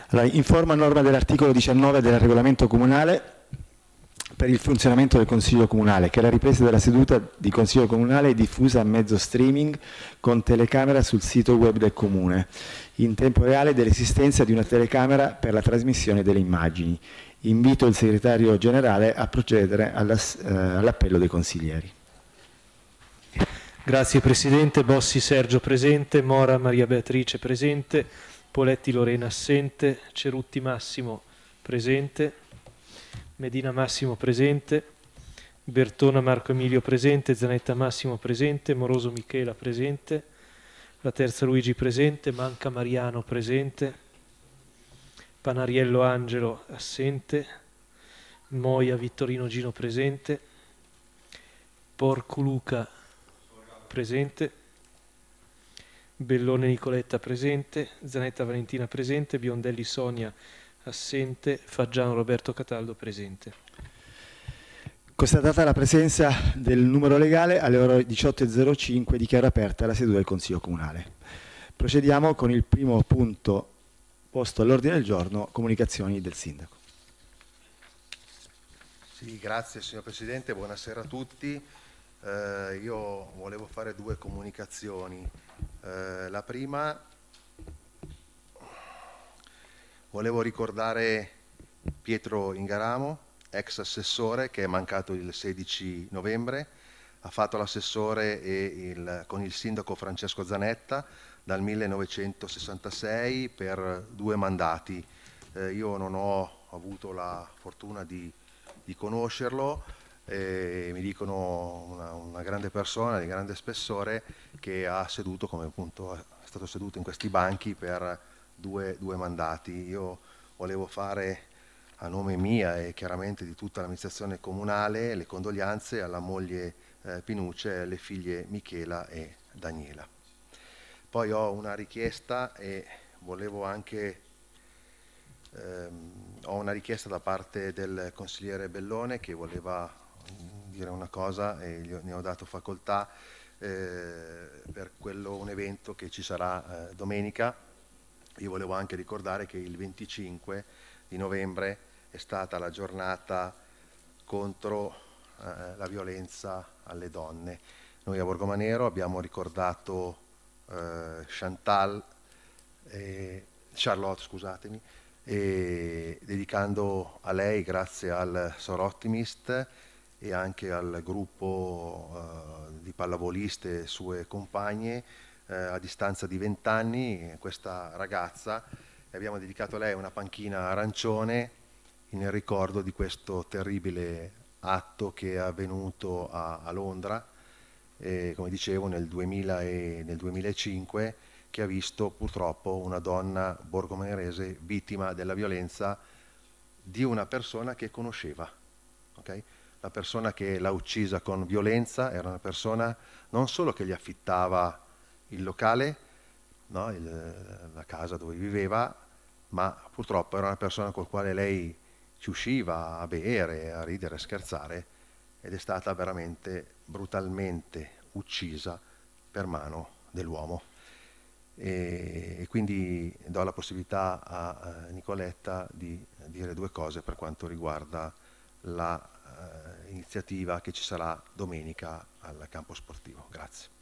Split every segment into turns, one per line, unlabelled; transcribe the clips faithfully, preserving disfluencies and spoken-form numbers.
Allora, informo a norma dell'articolo diciannove del regolamento comunale per il funzionamento del Consiglio Comunale che la ripresa della seduta di Consiglio Comunale è diffusa a mezzo streaming con telecamera sul sito web del Comune, in tempo reale dell'esistenza di una telecamera per la trasmissione delle immagini. Invito il Segretario Generale a procedere all'appello dei consiglieri.
Grazie Presidente. Bossi Sergio presente, Mora Maria Beatrice presente, Poletti Lorena assente, Cerutti Massimo presente, Medina Massimo presente, Bertona Marco Emilio presente, Zanetta Massimo presente, Moroso Michela presente, La Terza Luigi presente, Manca Mariano presente, Panariello Angelo assente, Moia Vittorino Gino presente, Porco Luca presente, Bellone Nicoletta presente, Zanetta Valentina presente, Biondelli Sonia assente, Faggiano Roberto Cataldo presente.
Constatata la presenza del numero legale, alle ore diciotto e zero cinque dichiaro aperta la seduta del Consiglio Comunale. Procediamo con il primo punto posto all'ordine del giorno, comunicazioni del Sindaco.
Sì, grazie signor Presidente, buonasera a tutti. Eh, io volevo fare due comunicazioni. Eh, la prima, volevo ricordare Pietro Ingaramo, ex assessore che è mancato il sedici novembre, ha fatto l'assessore e il, con il sindaco Francesco Zanetta dal millenovecentosessantasei per due mandati. Eh, io non ho avuto la fortuna di, di conoscerlo, eh, mi dicono una, una grande persona di grande spessore che ha seduto, come appunto è stato seduto in questi banchi per due, due mandati. Io volevo fare a nome mia e chiaramente di tutta l'amministrazione comunale le condoglianze alla moglie eh, Pinucce e alle figlie Michela e Daniela. Poi ho una richiesta e volevo anche ehm, ho una richiesta da parte del consigliere Bellone che voleva dire una cosa e gli, ne ho dato facoltà eh, per quello, un evento che ci sarà eh, domenica. Io volevo anche ricordare che il venticinque di novembre è stata la giornata contro eh, la violenza alle donne. Noi a Borgomanero abbiamo ricordato eh, Chantal, eh, Charlotte, scusatemi, e dedicando a lei, grazie al Sor Optimist e anche al gruppo eh, di pallavoliste sue compagne, eh, a distanza di vent'anni, questa ragazza, abbiamo dedicato a lei una panchina arancione in ricordo di questo terribile atto che è avvenuto a, a Londra, eh, come dicevo nel, duemila e, nel duemilacinque, che ha visto purtroppo una donna borgomanerese vittima della violenza di una persona che conosceva. Okay? La persona che l'ha uccisa con violenza era una persona non solo che gli affittava il locale, no, il, la casa dove viveva, ma purtroppo era una persona col quale lei ci usciva a bere, a ridere, a scherzare, ed è stata veramente brutalmente uccisa per mano dell'uomo. E, e quindi do la possibilità a, a Nicoletta di dire due cose per quanto riguarda la uh, iniziativa che ci sarà domenica al campo sportivo. Grazie.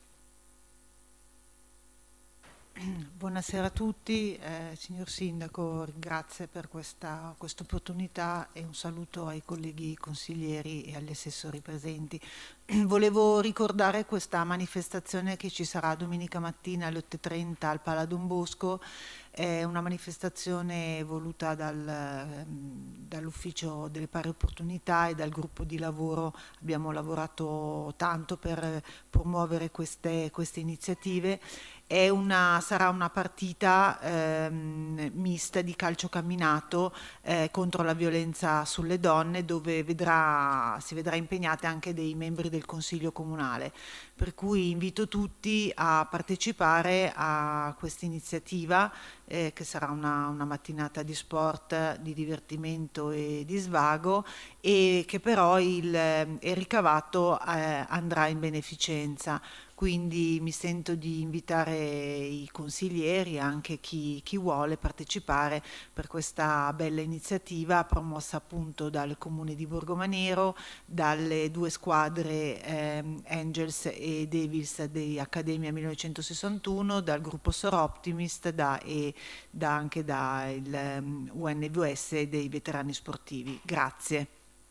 Buonasera a tutti, eh, signor Sindaco, ringrazio per questa opportunità e un saluto ai colleghi consiglieri e agli assessori presenti. Volevo ricordare questa manifestazione che ci sarà domenica mattina alle otto e trenta al Pala Don Bosco. È una manifestazione voluta dal, dall'Ufficio delle Pari Opportunità e dal gruppo di lavoro. Abbiamo lavorato tanto per promuovere queste, queste iniziative. È una, sarà una partita ehm, mista di calcio camminato eh, contro la violenza sulle donne, dove vedrà, si vedrà impegnate anche dei membri del Consiglio Comunale. Per cui invito tutti a partecipare a questa iniziativa eh, che sarà una, una mattinata di sport, di divertimento e di svago, e che però il, il ricavato eh, andrà in beneficenza. Quindi mi sento di invitare i consiglieri, anche chi, chi vuole partecipare per questa bella iniziativa promossa appunto dal Comune di Borgomanero, dalle due squadre ehm, Angels e Devils di Accademia millenovecentosessantuno, dal gruppo Sor Optimist da, e da, anche dal um, U N V S dei veterani sportivi. Grazie.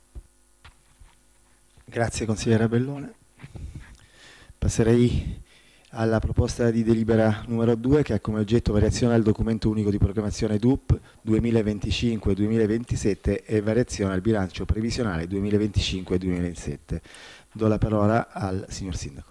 Grazie consigliera Bellone. Passerei alla proposta di delibera numero due, che ha come oggetto variazione al documento unico di programmazione D U P duemilaventicinque duemilaventisette e variazione al bilancio previsionale duemilaventicinque duemilaventisette. Do la parola al signor Sindaco.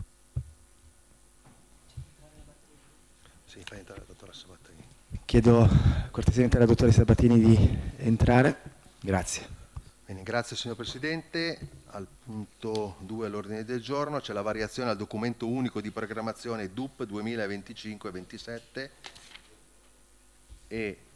Sì, fa entrare la dottoressa Battagini.
Chiedo cortesemente alla dottoressa Battini di entrare. Grazie.
Bene, grazie signor Presidente. Al punto due all'ordine del giorno c'è la variazione al documento unico di programmazione D U P duemilaventicinque ventisette e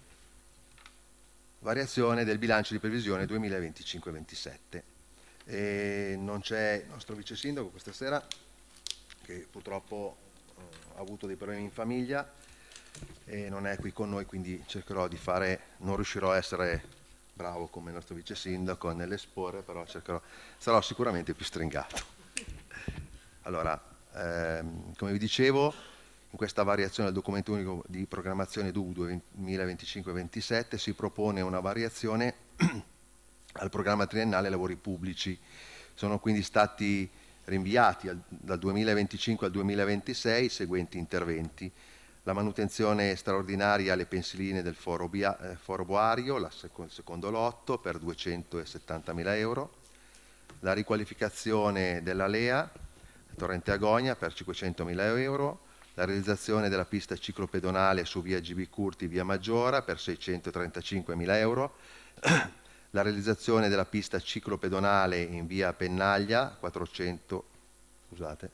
variazione del bilancio di previsione duemilaventicinque ventisette. E non c'è il nostro vice sindaco questa sera, che purtroppo eh, ha avuto dei problemi in famiglia e non è qui con noi, quindi cercherò di fare, non riuscirò a essere bravo come il nostro vice sindaco nell'esporre, però cercherò, sarò sicuramente più stringato. Allora, ehm, come vi dicevo, in questa variazione del documento unico di programmazione D U P duemilaventicinque ventisette si propone una variazione al programma triennale lavori pubblici. Sono quindi stati rinviati al, dal duemilaventicinque al duemilaventisei i seguenti interventi: la manutenzione straordinaria alle pensiline del foro, Bia, eh, foro Boario, la seco, secondo lotto, per duecentosettantamila euro, la riqualificazione della Lea, Torrente Agonia, per cinquecentomila euro, la realizzazione della pista ciclopedonale su via G B Curti, via Maggiora, per seicentotrentacinquemila euro, la realizzazione della pista ciclopedonale in via Pennaglia, quattrocento, scusate,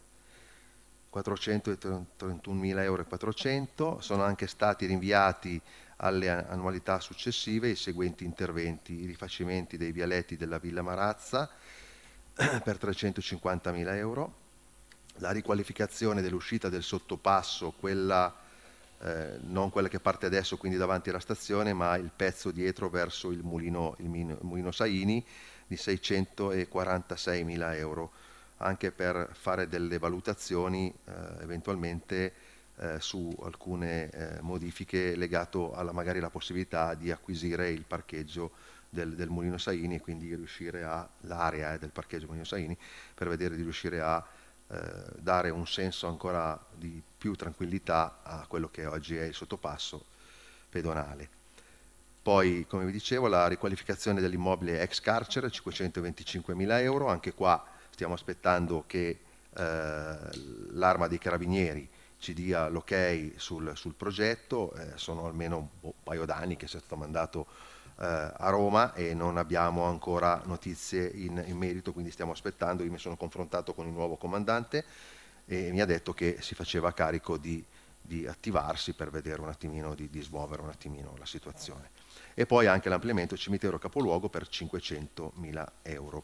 quattrocentotrentunomila euro e quattrocento. Sono anche stati rinviati alle annualità successive i seguenti interventi: i rifacimenti dei vialetti della Villa Marazza per trecentocinquantamila euro, la riqualificazione dell'uscita del sottopasso, quella eh, non quella che parte adesso, quindi davanti alla stazione, ma il pezzo dietro verso il mulino, il mulino Saini, di seicentoquarantaseimila euro, anche per fare delle valutazioni eh, eventualmente eh, su alcune eh, modifiche legato alla magari la possibilità di acquisire il parcheggio del, del Mulino Saini, e quindi riuscire a l'area eh, del parcheggio Mulino Saini, per vedere di riuscire a eh, dare un senso ancora di più tranquillità a quello che oggi è il sottopasso pedonale. Poi, come vi dicevo, la riqualificazione dell'immobile ex carcere, cinquecentoventicinquemila euro, anche qua stiamo aspettando che eh, l'Arma dei Carabinieri ci dia l'ok sul, sul progetto. Eh, sono almeno un paio d'anni che sia stato mandato eh, a Roma e non abbiamo ancora notizie in, in merito, quindi stiamo aspettando. Io mi sono confrontato con il nuovo comandante e mi ha detto che si faceva carico di, di attivarsi per vedere un attimino, di, di smuovere un attimino la situazione. E poi anche l'ampliamento cimitero capoluogo per cinquecentomila euro.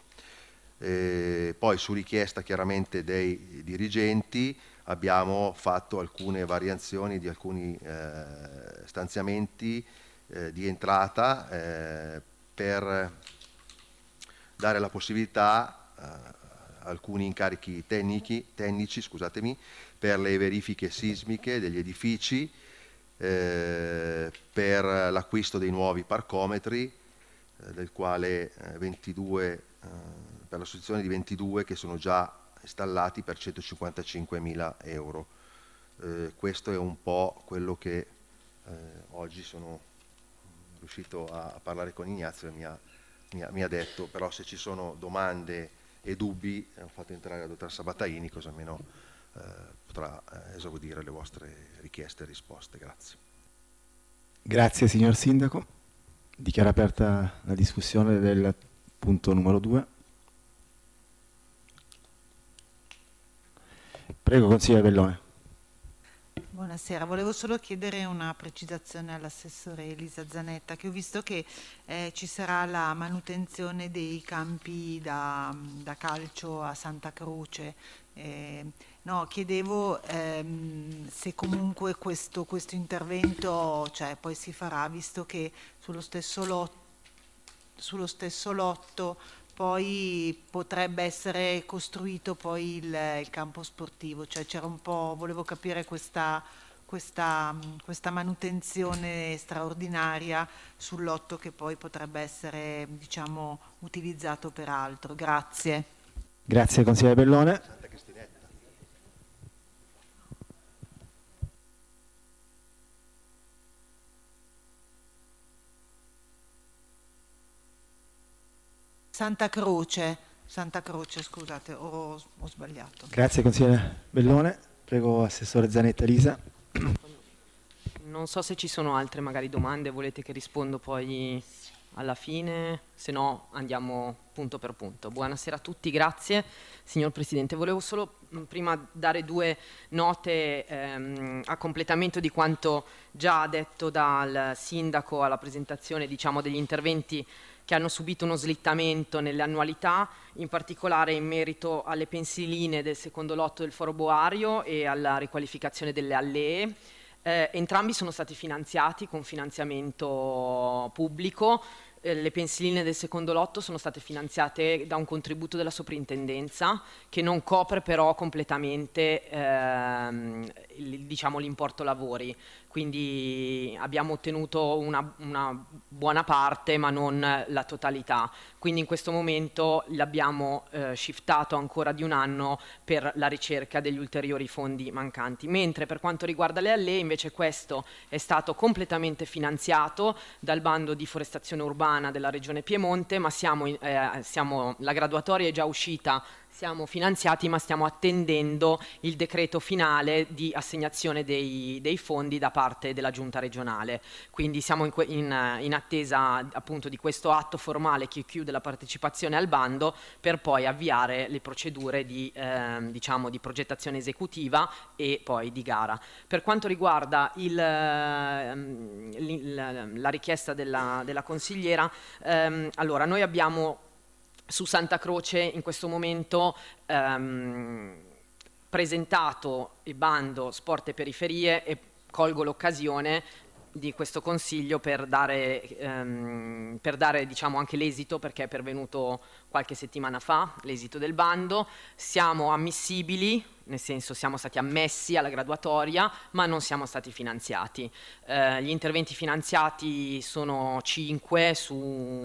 Eh, poi su richiesta chiaramente dei dirigenti abbiamo fatto alcune variazioni di alcuni eh, stanziamenti eh, di entrata eh, per dare la possibilità a alcuni incarichi tecnici, tecnici scusatemi, per le verifiche sismiche degli edifici, eh, per l'acquisto dei nuovi parcometri, eh, del quale eh, ventidue eh, per la sostituzione di ventidue che sono già installati per centocinquantacinquemila euro. Eh, questo è un po' quello che eh, oggi sono riuscito a, a parlare con Ignazio e mi ha, mi, ha, mi ha detto, però se ci sono domande e dubbi eh, ho fatto entrare la dottoressa Battaini, così almeno eh, potrà eh, esaudire le vostre richieste e risposte. Grazie.
Grazie signor Sindaco. Dichiaro aperta la discussione del punto numero due. Prego, consigliere Bellone.
Buonasera, volevo solo chiedere una precisazione all'assessore Elisa Zanetta, che ho visto che eh, ci sarà la manutenzione dei campi da, da calcio a Santa Croce. Eh, no, chiedevo ehm, se comunque questo, questo intervento, cioè, poi si farà, visto che sullo stesso lotto, sullo stesso lotto poi potrebbe essere costruito poi il, il campo sportivo, cioè c'era un po', volevo capire questa, questa, questa manutenzione straordinaria sul lotto che poi potrebbe essere, diciamo, utilizzato per altro. Grazie.
Grazie consigliere Bellone.
Santa Croce, Santa Croce, scusate, ho, ho sbagliato.
Grazie consigliere Bellone. Prego assessore Zanetta Elisa.
Non so se ci sono altre magari domande, volete che rispondo poi alla fine, se no andiamo punto per punto. Buonasera a tutti, grazie signor Presidente. Volevo solo mh, prima dare due note ehm, a completamento di quanto già detto dal Sindaco alla presentazione, diciamo, degli interventi che hanno subito uno slittamento nelle annualità, in particolare in merito alle pensiline del secondo lotto del Foro Boario e alla riqualificazione delle allee. Eh, entrambi sono stati finanziati con finanziamento pubblico. Eh, le pensiline del secondo lotto sono state finanziate da un contributo della soprintendenza che non copre però completamente ehm, il, diciamo, l'importo lavori. Quindi abbiamo ottenuto una, una buona parte ma non la totalità, quindi in questo momento l'abbiamo eh, shiftato ancora di un anno per la ricerca degli ulteriori fondi mancanti, mentre per quanto riguarda le allee invece questo è stato completamente finanziato dal bando di forestazione urbana della Regione Piemonte, ma siamo, eh, siamo, la graduatoria è già uscita, siamo finanziati ma stiamo attendendo il decreto finale di assegnazione dei, dei fondi da parte della giunta regionale, quindi siamo in, in, in attesa appunto di questo atto formale che chiude la partecipazione al bando per poi avviare le procedure di, eh, diciamo, di progettazione esecutiva e poi di gara. Per quanto riguarda il, il, la richiesta della, della consigliera, ehm, allora noi abbiamo su Santa Croce in questo momento ehm, presentato il bando Sport e Periferie e colgo l'occasione di questo consiglio per dare, ehm, per dare diciamo, anche l'esito, perché è pervenuto qualche settimana fa l'esito del bando. Siamo ammissibili, nel senso siamo stati ammessi alla graduatoria ma non siamo stati finanziati. Eh, gli interventi finanziati sono cinque su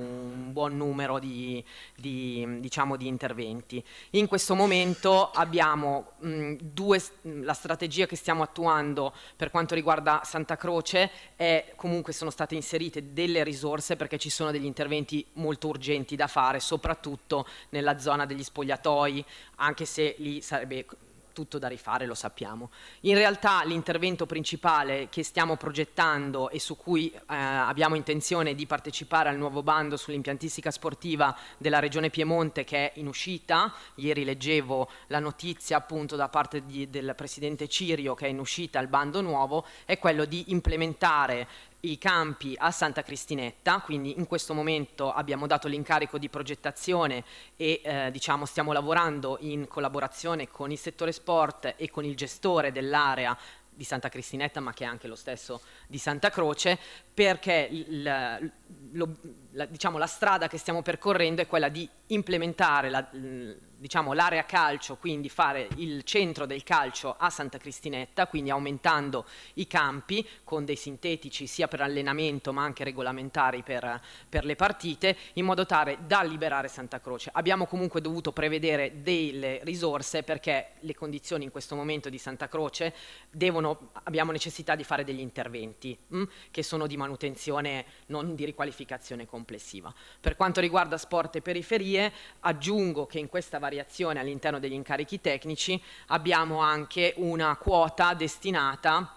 un buon numero di, di, diciamo, di interventi. In questo momento abbiamo mh, due, la strategia che stiamo attuando per quanto riguarda Santa Croce è comunque sono state inserite delle risorse perché ci sono degli interventi molto urgenti da fare, soprattutto nella zona degli spogliatoi, anche se lì sarebbe tutto da rifare, lo sappiamo. In realtà l'intervento principale che stiamo progettando e su cui eh, abbiamo intenzione di partecipare al nuovo bando sull'impiantistica sportiva della Regione Piemonte, che è in uscita, ieri leggevo la notizia appunto da parte di, del Presidente Cirio che è in uscita il bando nuovo, è quello di implementare i campi a Santa Cristinetta, quindi in questo momento abbiamo dato l'incarico di progettazione e eh, diciamo stiamo lavorando in collaborazione con il settore sport e con il gestore dell'area di Santa Cristinetta, ma che è anche lo stesso di Santa Croce, perché il, lo, la, diciamo, la strada che stiamo percorrendo è quella di implementare la, diciamo, l'area calcio, quindi fare il centro del calcio a Santa Cristinetta, quindi aumentando i campi con dei sintetici sia per allenamento ma anche regolamentari per, per le partite, in modo tale da liberare Santa Croce. Abbiamo comunque dovuto prevedere delle risorse perché le condizioni in questo momento di Santa Croce devono, abbiamo necessità di fare degli interventi mh, che sono di manutenzione, non di riqualificazione complessiva. Per quanto riguarda sport e periferie, aggiungo che in questa variazione all'interno degli incarichi tecnici abbiamo anche una quota destinata,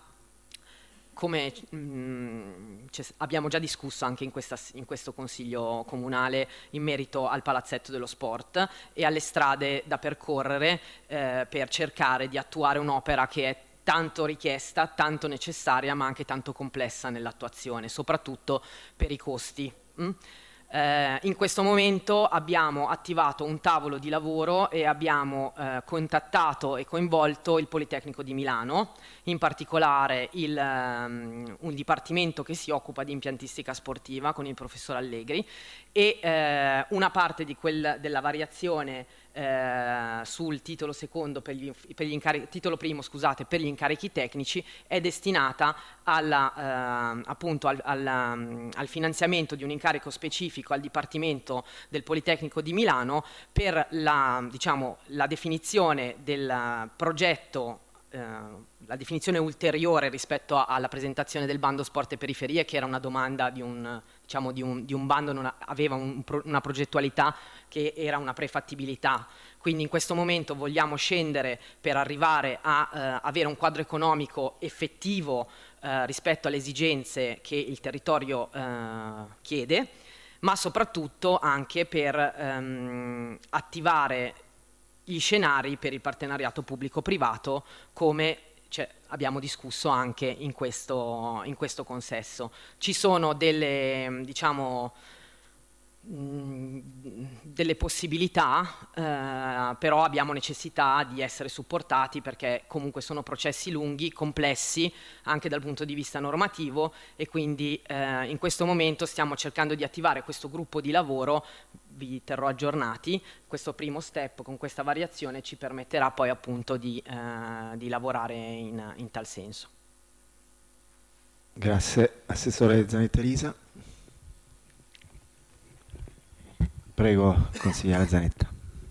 come mh, abbiamo già discusso anche in, questa, in questo Consiglio Comunale, in merito al Palazzetto dello Sport e alle strade da percorrere eh, per cercare di attuare un'opera che è tanto richiesta, tanto necessaria, ma anche tanto complessa nell'attuazione, soprattutto per i costi. Mm? Eh, in questo momento abbiamo attivato un tavolo di lavoro e abbiamo eh, contattato e coinvolto il Politecnico di Milano, in particolare il, um, un dipartimento che si occupa di impiantistica sportiva con il professor Allegri, e eh, una parte di quel, della variazione eh, sul titolo secondo per gli, per gli incarichi, titolo primo scusate, per gli incarichi tecnici è destinata alla, eh, appunto al, al, al finanziamento di un incarico specifico al Dipartimento del Politecnico di Milano per la, diciamo, la definizione del progetto, eh, la definizione ulteriore rispetto a, alla presentazione del bando sport e periferie, che era una domanda di un, diciamo, di un, di un bando, non aveva un, una progettualità che era una prefattibilità. Quindi in questo momento vogliamo scendere per arrivare a eh, avere un quadro economico effettivo eh, rispetto alle esigenze che il territorio eh, chiede, ma soprattutto anche per ehm, attivare gli scenari per il partenariato pubblico-privato, come cioè, abbiamo discusso anche in questo, in questo consesso. Ci sono delle, diciamo, delle possibilità, eh, però abbiamo necessità di essere supportati, perché comunque sono processi lunghi, complessi anche dal punto di vista normativo, e quindi eh, in questo momento stiamo cercando di attivare questo gruppo di lavoro. Vi terrò aggiornati. Questo primo step con questa variazione ci permetterà poi appunto di, eh, di lavorare in, in tal senso.
Grazie. Assessore Zanetta Elisa. Prego, consigliere Zanetta.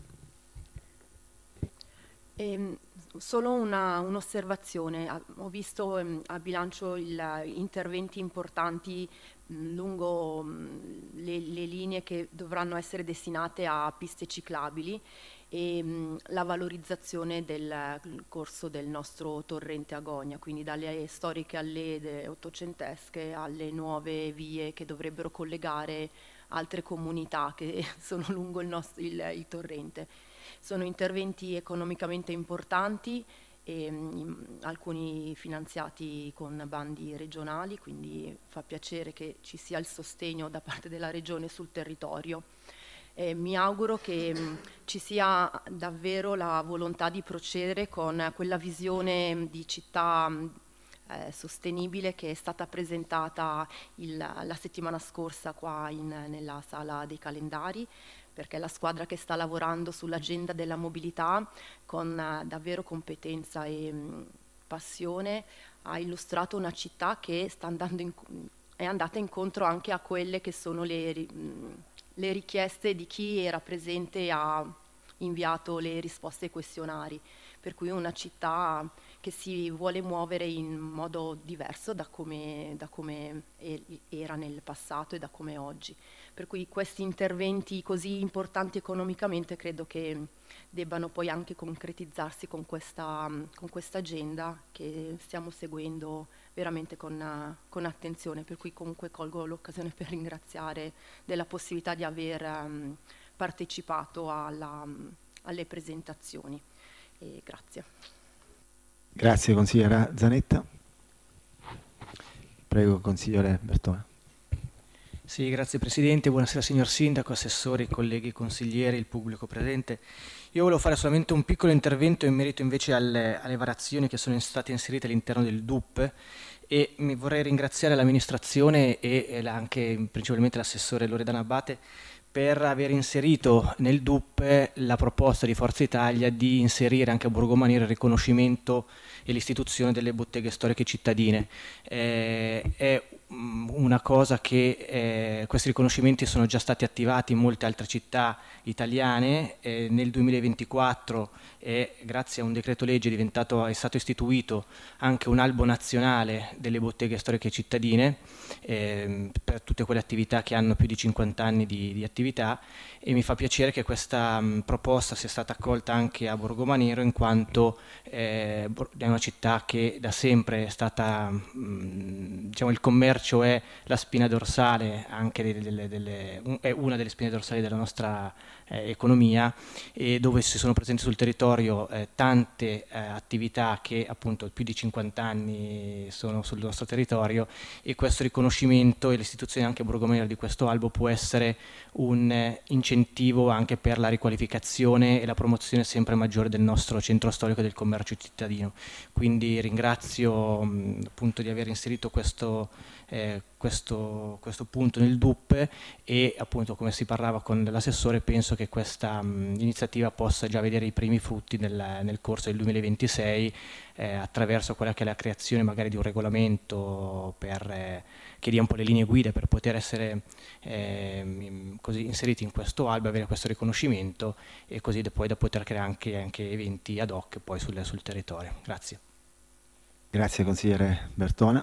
Ehm, solo una, un'osservazione. Ho visto ehm, a bilancio il, interventi importanti mh, lungo mh, le, le linee che dovranno essere destinate a piste ciclabili e mh, la valorizzazione del corso del nostro torrente Agonia, quindi dalle storiche allede ottocentesche alle nuove vie che dovrebbero collegare altre comunità che sono lungo il, nostro, il, il torrente. Sono interventi economicamente importanti, e, mh, alcuni finanziati con bandi regionali, quindi fa piacere che ci sia il sostegno da parte della Regione sul territorio. Eh, mi auguro che mh, ci sia davvero la volontà di procedere con quella visione di città mh, Eh, sostenibile che è stata presentata il, la settimana scorsa qua in, nella sala dei calendari, perché la squadra che sta lavorando sull'agenda della mobilità con uh, davvero competenza e mh, passione ha illustrato una città che sta andando in, è andata incontro anche a quelle che sono le, mh, le richieste di chi era presente e ha inviato le risposte ai questionari, per cui una città che si vuole muovere in modo diverso da come, da come era nel passato e da come è oggi. Per cui questi interventi così importanti economicamente credo che debbano poi anche concretizzarsi con questa, con questa agenda che stiamo seguendo veramente con, con attenzione, per cui comunque colgo l'occasione per ringraziare della possibilità di aver um, partecipato alla, um, alle presentazioni. E grazie.
Grazie consigliera Zanetta. Prego consigliere Bertone.
Sì, grazie Presidente, buonasera signor Sindaco, assessori, colleghi consiglieri, il pubblico presente. Io volevo fare solamente un piccolo intervento in merito invece alle, alle variazioni che sono state inserite all'interno del D U P, e mi vorrei ringraziare l'amministrazione e, e la, anche principalmente l'assessore Loredana Abate per aver inserito nel D U P la proposta di Forza Italia di inserire anche a Borgomaniero il riconoscimento e l'istituzione delle botteghe storiche cittadine. Eh, è una cosa che eh, questi riconoscimenti sono già stati attivati in molte altre città italiane. Eh, nel duemilaventiquattro è, grazie a un decreto legge è, diventato, è stato istituito anche un albo nazionale delle botteghe storiche cittadine eh, per tutte quelle attività che hanno più di cinquanta anni di, di attività, e mi fa piacere che questa mh, proposta sia stata accolta anche a Borgomaniero, in quanto eh, è una città che da sempre è stata, mh, diciamo, il commercio commercio è la spina dorsale, anche delle, delle, delle, un, è una delle spine dorsali della nostra eh, economia, e dove si sono presenti sul territorio eh, tante eh, attività che appunto più di cinquanta anni sono sul nostro territorio, e questo riconoscimento e l'istituzione anche borgomeniera di questo albo può essere un eh, incentivo anche per la riqualificazione e la promozione sempre maggiore del nostro centro storico del commercio cittadino. Quindi ringrazio mh, appunto di aver inserito questo, eh, questo, questo punto nel D U P, e appunto, come si parlava con l'assessore, penso che questa mh, iniziativa possa già vedere i primi frutti nel, nel corso del duemilaventisei, eh, attraverso quella che è la creazione magari di un regolamento per, eh, che dia un po' le linee guida per poter essere eh, così inseriti in questo albo, avere questo riconoscimento, e così da poi da poter creare anche, anche eventi ad hoc poi sul, sul territorio. Grazie.
Grazie consigliere Bertona.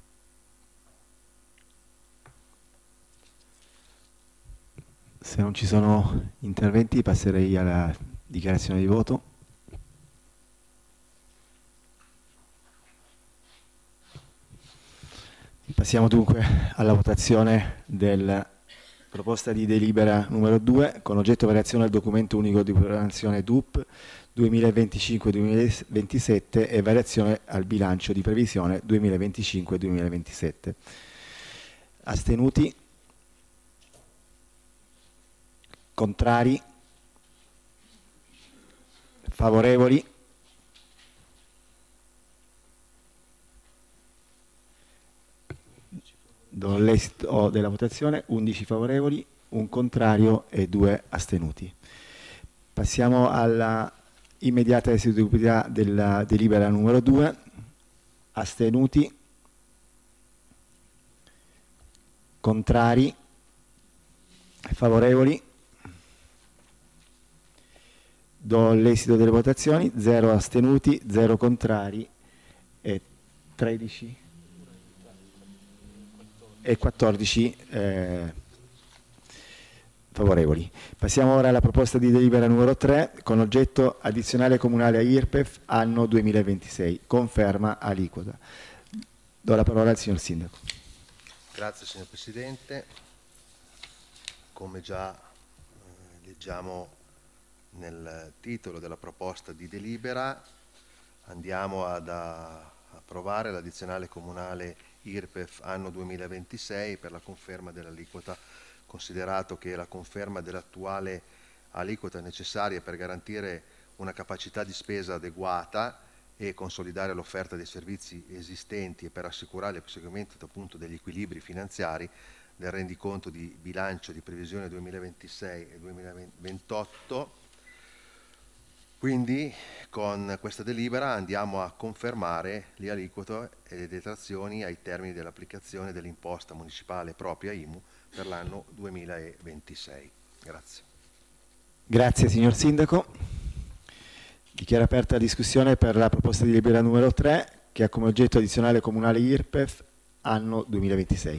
Se non ci sono interventi passerei alla dichiarazione di voto. Passiamo dunque alla votazione della proposta di delibera numero due con oggetto variazione al documento unico di programmazione D U P duemilaventicinque duemilaventisette e variazione al bilancio di previsione duemilaventicinque duemilaventisette. Astenuti? Contrari? Favorevoli? Do l'esito della votazione: undici favorevoli, un contrario e due astenuti. Passiamo alla immediata eseguibilità della delibera numero due. Astenuti? Contrari? Favorevoli? Do l'esito delle votazioni: zero astenuti, zero contrari e tredici e quattordici eh, favorevoli. Passiamo ora alla proposta di delibera numero tre con oggetto addizionale comunale a I R P E F anno duemilaventisei, conferma aliquota. Do la parola al signor Sindaco.
Grazie signor Presidente. Come già eh, leggiamo nel titolo della proposta di delibera, andiamo ad a, approvare l'addizionale comunale I R P E F anno duemilaventisei per la conferma dell'aliquota, considerato che la conferma dell'attuale aliquota è necessaria per garantire una capacità di spesa adeguata e consolidare l'offerta dei servizi esistenti e per assicurare il proseguimento appunto degli equilibri finanziari del rendiconto di bilancio di previsione duemilaventisei e duemilaventotto. Quindi con questa delibera andiamo a confermare le aliquote e le detrazioni ai termini dell'applicazione dell'imposta municipale propria I M U per l'anno duemilaventisei. Grazie.
Grazie signor Sindaco. Dichiaro aperta la discussione per la proposta di delibera numero tre che ha come oggetto addizionale comunale I R P E F anno duemilaventisei.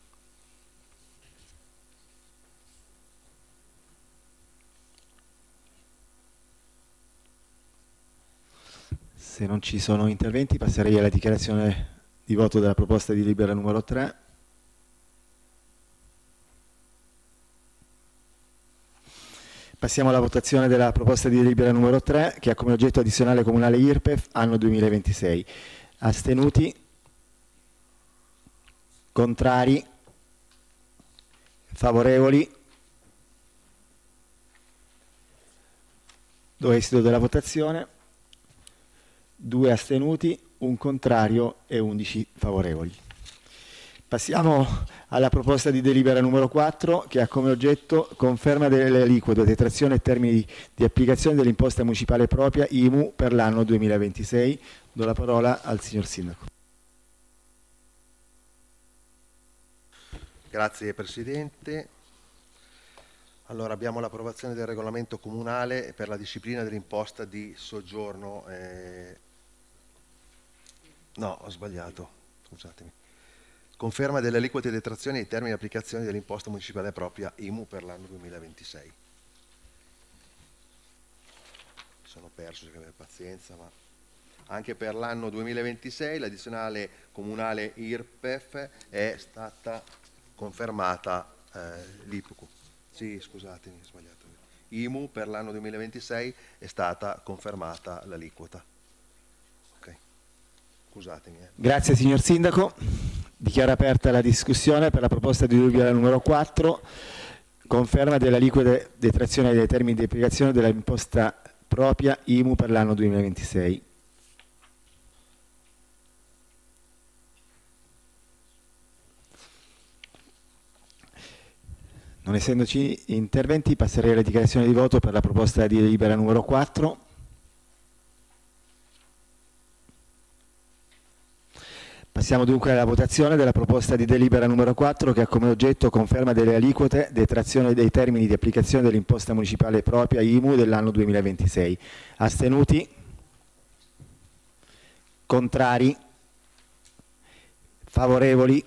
Se non ci sono interventi passerei alla dichiarazione di voto della proposta di delibera numero tre. Passiamo alla votazione della proposta di delibera numero tre che ha come oggetto addizionale comunale I R P E F anno duemilaventisei. Astenuti? Contrari? Favorevoli? Do esito della votazione: due astenuti, un contrario e undici favorevoli. Passiamo alla proposta di delibera numero quattro che ha come oggetto conferma delle aliquote, detrazione e termini di, di applicazione dell'imposta municipale propria I M U per l'anno duemilaventisei. Do la parola al signor Sindaco.
Grazie Presidente. Allora, abbiamo l'approvazione del regolamento comunale per la disciplina dell'imposta di soggiorno. Eh... No, ho sbagliato, scusatemi. Conferma delle aliquote di detrazione e i termini di applicazione dell'imposta municipale propria I M U per l'anno duemilaventisei. Mi sono perso, se avete pazienza, ma Anche per l'anno duemilaventisei l'addizionale comunale I R P E F è stata confermata, eh, l'I P C U. Sì, scusatemi, ho sbagliato. I M U per l'anno duemilaventisei è stata confermata l'aliquota. Ok, scusatemi. Eh.
Grazie signor Sindaco. Dichiaro aperta la discussione per la proposta di delibera numero quattro, conferma delle aliquote detrazione dei termini di applicazione dell'imposta propria I M U per l'anno duemilaventisei. Non essendoci interventi, passerei alla dichiarazione di voto per la proposta di delibera numero quattro. Passiamo dunque alla votazione della proposta di delibera numero quattro, che ha come oggetto conferma delle aliquote, detrazione dei termini di applicazione dell'imposta municipale propria I M U dell'anno duemilaventisei. Astenuti? Contrari? Favorevoli?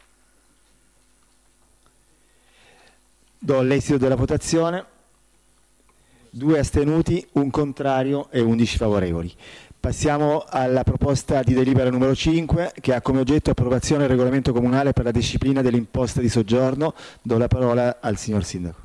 Do l'esito della votazione. Due astenuti, un contrario e undici favorevoli. Passiamo alla proposta di delibera numero cinque, che ha come oggetto approvazione del regolamento comunale per la disciplina dell'imposta di soggiorno. Do la parola al signor Sindaco.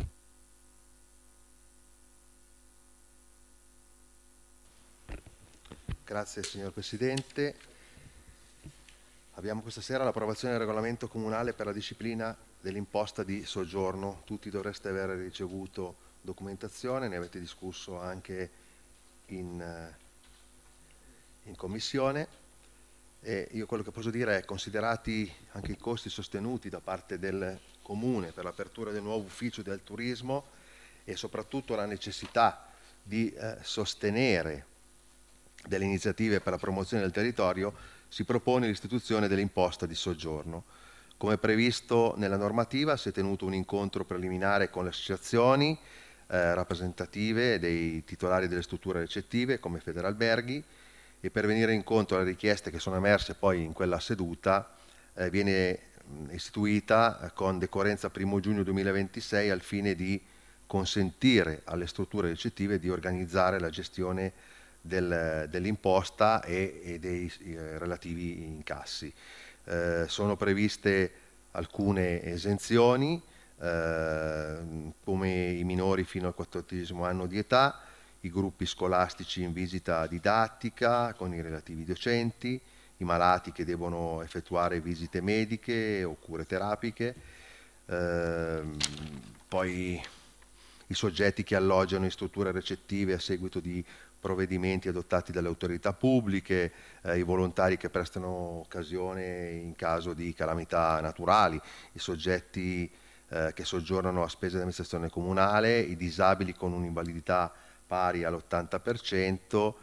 Grazie signor Presidente. Abbiamo questa sera l'approvazione del regolamento comunale per la disciplina dell'imposta di soggiorno. Tutti dovreste aver ricevuto documentazione, ne avete discusso anche in, in commissione, e io quello che posso dire è, considerati anche i costi sostenuti da parte del Comune per l'apertura del nuovo ufficio del turismo e soprattutto la necessità di eh, sostenere delle iniziative per la promozione del territorio, si propone l'istituzione dell'imposta di soggiorno. Come previsto nella normativa, si è tenuto un incontro preliminare con le associazioni eh, rappresentative dei titolari delle strutture recettive come Federalberghi, e per venire incontro alle richieste che sono emerse poi in quella seduta eh, viene mh, istituita eh, con decorrenza primo giugno duemilaventisei al fine di consentire alle strutture recettive di organizzare la gestione del, dell'imposta e, e dei eh, relativi incassi. Eh, sono previste alcune esenzioni, eh, come i minori fino al quattordicesimo anno di età, i gruppi scolastici in visita didattica con i relativi docenti, i malati che devono effettuare visite mediche o cure terapiche, eh, poi i soggetti che alloggiano in strutture recettive a seguito di provvedimenti adottati dalle autorità pubbliche, eh, i volontari che prestano occasione in caso di calamità naturali, i soggetti eh, che soggiornano a spese dell'amministrazione comunale, i disabili con un'invalidità pari all'ottanta per cento,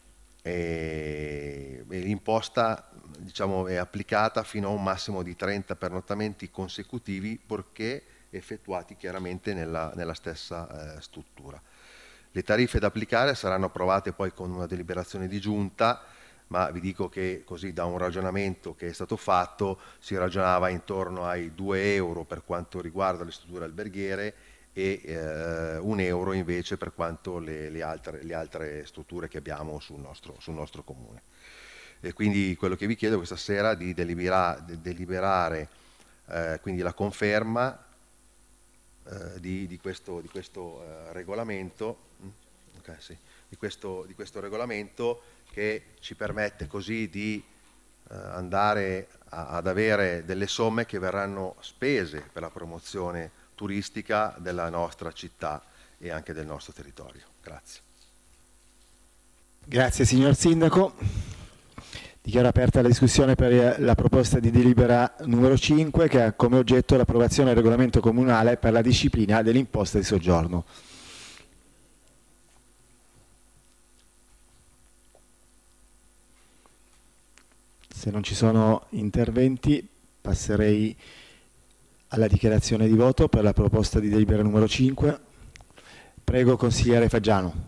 e, e l'imposta diciamo, è applicata fino a un massimo di trenta pernottamenti consecutivi, purché effettuati chiaramente nella, nella stessa eh, struttura. Le tariffe da applicare saranno approvate poi con una deliberazione di giunta, ma vi dico che così da un ragionamento che è stato fatto si ragionava intorno ai due euro per quanto riguarda le strutture alberghiere e eh, un euro invece per quanto le, le, altre, le altre strutture che abbiamo sul nostro, sul nostro comune. E quindi quello che vi chiedo questa sera è di delibera, de, deliberare eh, quindi la conferma eh, di, di questo, di questo eh, regolamento, okay, sì, di, questo, di questo regolamento che ci permette così di eh, andare a, ad avere delle somme che verranno spese per la promozione turistica della nostra città e anche del nostro territorio. Grazie.
Grazie signor Sindaco. Dichiaro aperta la discussione per la proposta di delibera numero cinque, che ha come oggetto l'approvazione del regolamento comunale per la disciplina dell'imposta di soggiorno. Se non ci sono interventi, passerei alla dichiarazione di voto per la proposta di delibera numero cinque. Prego, consigliere Faggiano.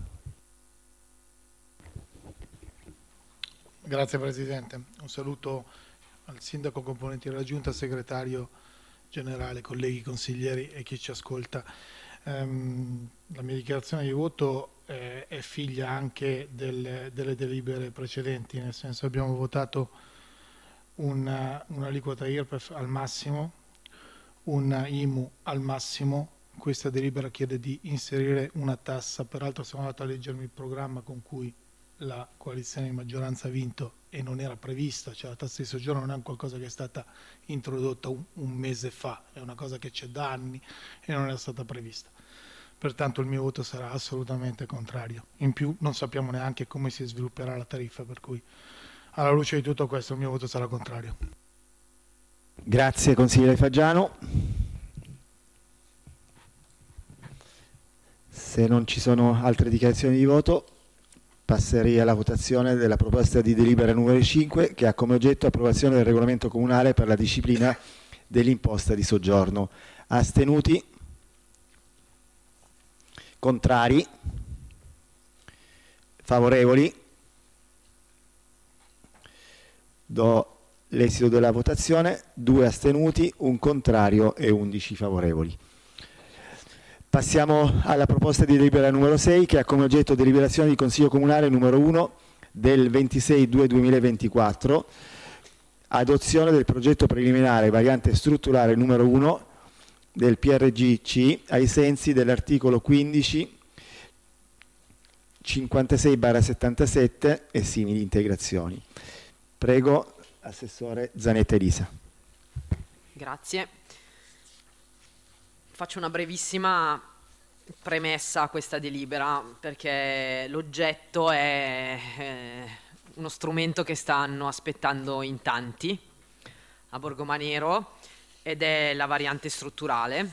Grazie Presidente. Un saluto al Sindaco, componenti della Giunta, Segretario Generale, colleghi consiglieri e chi ci ascolta. Ehm, la mia dichiarazione di voto eh, è figlia anche del, delle delibere precedenti, nel senso abbiamo votato una, un'aliquota I R P E F al massimo, una I M U al massimo. Questa delibera chiede di inserire una tassa, peraltro sono andato a leggermi il programma con cui la coalizione di maggioranza ha vinto e non era prevista, cioè la tassa di soggiorno non è un qualcosa che è stata introdotta un, un mese fa, è una cosa che c'è da anni e non era stata prevista. Pertanto il mio voto sarà assolutamente contrario. In più non sappiamo neanche come si svilupperà la tariffa, per cui alla luce di tutto questo il mio voto sarà contrario.
Grazie consigliere Faggiano. Se non ci sono altre dichiarazioni di voto, passerei alla votazione della proposta di delibera numero cinque, che ha come oggetto approvazione del regolamento comunale per la disciplina dell'imposta di soggiorno. Astenuti? Contrari? Favorevoli? Do l'esito della votazione: due astenuti, un contrario e undici favorevoli. Passiamo alla proposta di delibera numero sei, che ha come oggetto deliberazione di Consiglio Comunale numero uno del ventisei due duemilaventiquattro, adozione del progetto preliminare variante strutturale numero uno del P R G C ai sensi dell'articolo quindici cinquantasei barra settantasette e simili integrazioni. Prego, Assessore Zanetta Elisa.
Grazie. Faccio una brevissima premessa a questa delibera, perché l'oggetto è eh, uno strumento che stanno aspettando in tanti a Borgomanero, ed è la variante strutturale.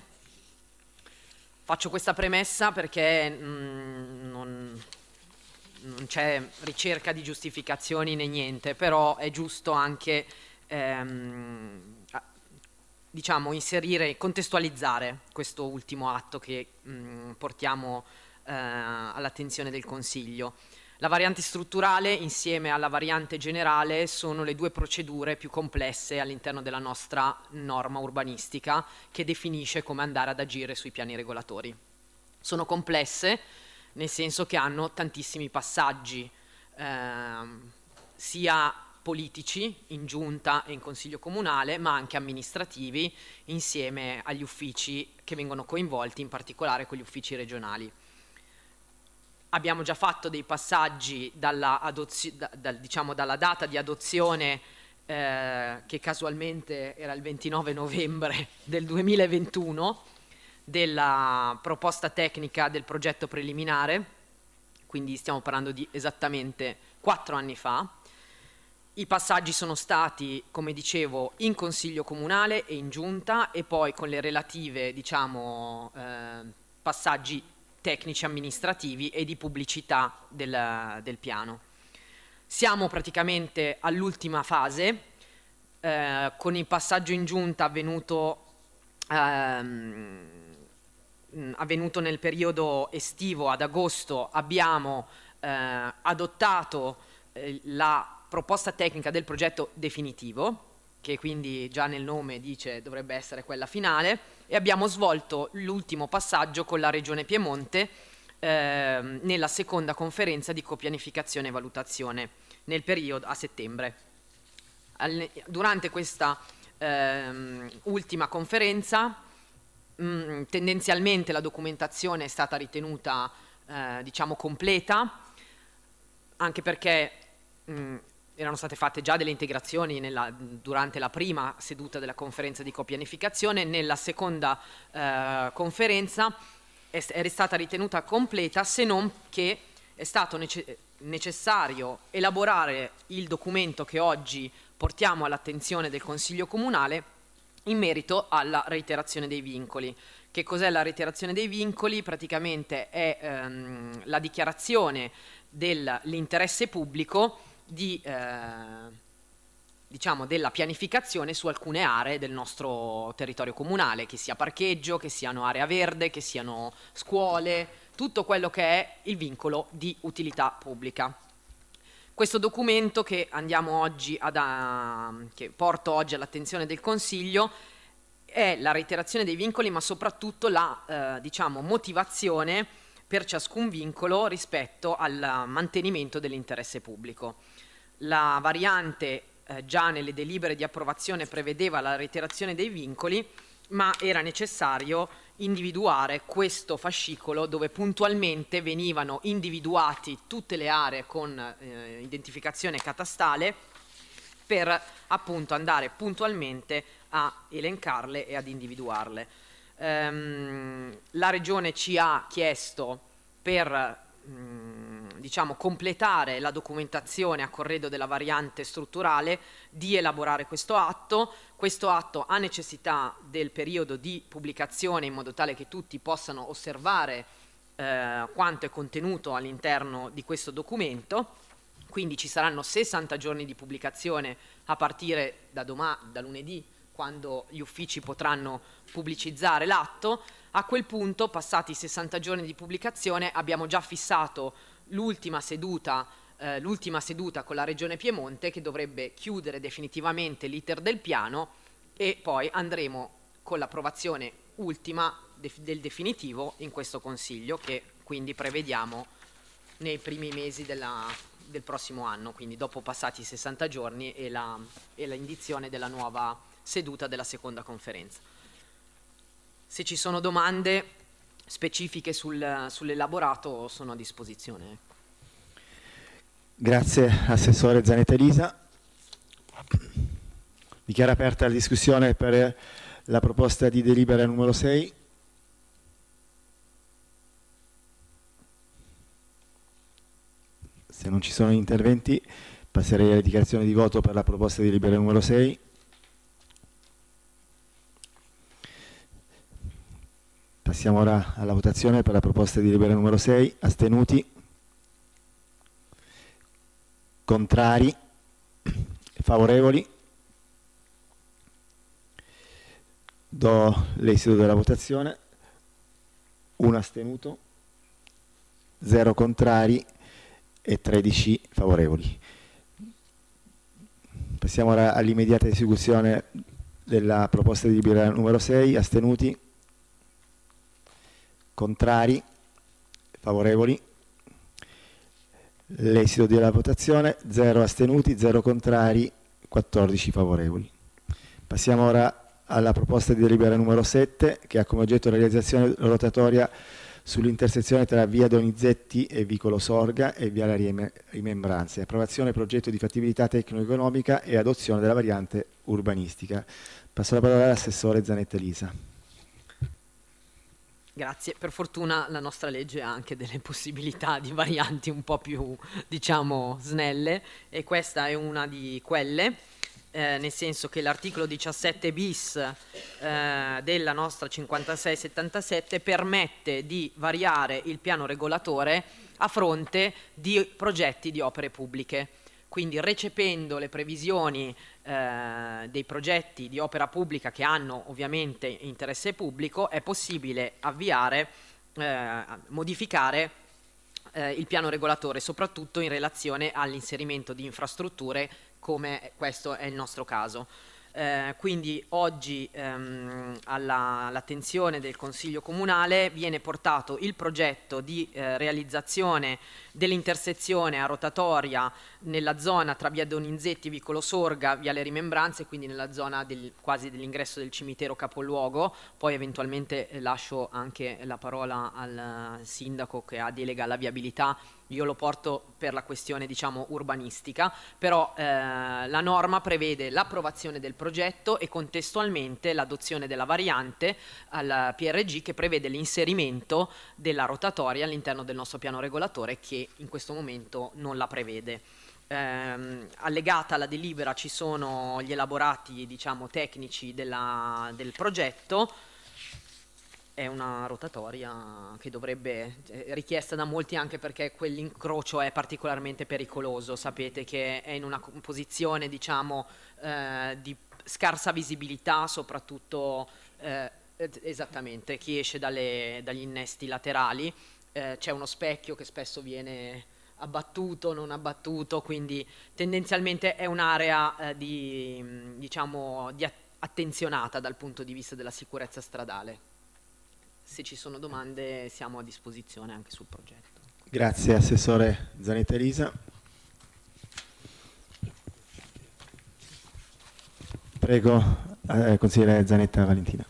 Faccio questa premessa perché mh, non, non c'è ricerca di giustificazioni né niente, però è giusto anche ehm, diciamo inserire, contestualizzare questo ultimo atto che mh, portiamo eh, all'attenzione del Consiglio. La variante strutturale insieme alla variante generale sono le due procedure più complesse all'interno della nostra norma urbanistica, che definisce come andare ad agire sui piani regolatori. Sono complesse nel senso che hanno tantissimi passaggi, eh, sia politici in giunta e in consiglio comunale, ma anche amministrativi insieme agli uffici che vengono coinvolti, in particolare con gli uffici regionali. Abbiamo già fatto dei passaggi dalla, da, da, diciamo, dalla data di adozione eh, che casualmente era il ventinove novembre del duemilaventuno, della proposta tecnica del progetto preliminare, quindi stiamo parlando di esattamente quattro anni fa. I passaggi sono stati, come dicevo, in consiglio comunale e in giunta, e poi con le relative, diciamo, eh, passaggi tecnici amministrativi e di pubblicità del, del piano. Siamo praticamente all'ultima fase, eh, con il passaggio in giunta avvenuto, ehm, avvenuto nel periodo estivo, ad agosto. Abbiamo eh, adottato eh, la proposta tecnica del progetto definitivo, che quindi già nel nome dice dovrebbe essere quella finale, e abbiamo svolto l'ultimo passaggio con la Regione Piemonte eh, nella seconda conferenza di copianificazione e valutazione nel periodo a settembre. Al, durante questa eh, ultima conferenza mh, tendenzialmente la documentazione è stata ritenuta eh, diciamo completa, anche perché mh, erano state fatte già delle integrazioni nella, durante la prima seduta della conferenza di copianificazione. Nella seconda eh, conferenza è, è stata ritenuta completa, se non che è stato nece- necessario elaborare il documento che oggi portiamo all'attenzione del Consiglio Comunale in merito alla reiterazione dei vincoli. Che cos'è la reiterazione dei vincoli? Praticamente è ehm, la dichiarazione dell'interesse pubblico di, eh, diciamo della pianificazione su alcune aree del nostro territorio comunale, che sia parcheggio, che siano area verde, che siano scuole, tutto quello che è il vincolo di utilità pubblica. Questo documento che andiamo oggi ad, uh, che porto oggi all'attenzione del Consiglio è la reiterazione dei vincoli, ma soprattutto la eh, diciamo motivazione per ciascun vincolo rispetto al mantenimento dell'interesse pubblico. La variante eh, già nelle delibere di approvazione prevedeva la reiterazione dei vincoli, ma era necessario individuare questo fascicolo dove puntualmente venivano individuati tutte le aree con eh, identificazione catastale per appunto andare puntualmente a elencarle e ad individuarle. Ehm, la Regione ci ha chiesto per mh, diciamo, completare la documentazione a corredo della variante strutturale di elaborare questo atto. Questo atto ha necessità del periodo di pubblicazione in modo tale che tutti possano osservare eh, quanto è contenuto all'interno di questo documento. Quindi ci saranno sessanta giorni di pubblicazione a partire da, domani, da lunedì, quando gli uffici potranno pubblicizzare l'atto. A quel punto, passati i sessanta giorni di pubblicazione, abbiamo già fissato l'ultima seduta, eh, l'ultima seduta con la Regione Piemonte, che dovrebbe chiudere definitivamente l'iter del piano, e poi andremo con l'approvazione ultima def- del definitivo in questo Consiglio, che quindi prevediamo nei primi mesi della, del prossimo anno, quindi dopo passati i sessanta giorni e la, e la indizione della nuova seduta della seconda conferenza. Se ci sono domande specifiche sul, sull'elaborato sono a disposizione.
Grazie Assessore Zanetta Elisa. Dichiaro aperta la discussione per la proposta di delibera numero sei. Se non ci sono interventi, passerei alle dichiarazioni di voto per la proposta di delibera numero sei. Passiamo ora alla votazione per la proposta di delibera numero sei. Astenuti? Contrari? Favorevoli? Do l'esito della votazione. Un astenuto, zero contrari e tredici favorevoli. Passiamo ora all'immediata esecuzione della proposta di delibera numero sei. Astenuti? Contrari? Favorevoli? L'esito della votazione: zero astenuti, zero contrari, quattordici favorevoli. Passiamo ora alla proposta di delibera numero sette, che ha come oggetto la realizzazione rotatoria sull'intersezione tra via Donizetti e vicolo Sorga e via La Rimembranze. Approvazione progetto di fattibilità tecno-economica e adozione della variante urbanistica. Passo la parola all'assessore Zanetta Elisa.
Grazie, per fortuna la nostra legge ha anche delle possibilità di varianti un po' più, diciamo, snelle, e questa è una di quelle, eh, nel senso che l'articolo diciassette bis eh, della nostra cinquantasei settantasette permette di variare il piano regolatore a fronte di progetti di opere pubbliche. Quindi, recependo le previsioni eh, dei progetti di opera pubblica che hanno ovviamente interesse pubblico, è possibile avviare, eh, modificare eh, il piano regolatore, soprattutto in relazione all'inserimento di infrastrutture, come questo è il nostro caso. Eh, quindi oggi ehm, alla, all'attenzione del Consiglio Comunale viene portato il progetto di eh, realizzazione dell'intersezione a rotatoria nella zona tra via Donizetti, vicolo Sorga, via Le Rimembranze, quindi nella zona del, quasi dell'ingresso del cimitero capoluogo. Poi eventualmente eh, lascio anche la parola al sindaco che ha delega alla viabilità. Io lo porto per la questione, diciamo, urbanistica, però eh, la norma prevede l'approvazione del progetto e contestualmente l'adozione della variante al P R G, che prevede l'inserimento della rotatoria all'interno del nostro piano regolatore, che in questo momento non la prevede. Eh, allegata alla delibera ci sono gli elaborati, diciamo, tecnici della, del progetto. È una rotatoria che dovrebbe, eh, richiesta da molti, anche perché quell'incrocio è particolarmente pericoloso. Sapete che è in una posizione, diciamo, eh, di scarsa visibilità, soprattutto eh, esattamente chi esce dalle, dagli innesti laterali. Eh, c'è uno specchio che spesso viene abbattuto, non abbattuto, quindi tendenzialmente è un'area eh, di, diciamo, di attenzionata dal punto di vista della sicurezza stradale. se ci sono domande siamo a disposizione anche sul progetto.
Grazie Assessore Zanetta Elisa. Prego, eh, Consigliere Zanetta Valentina.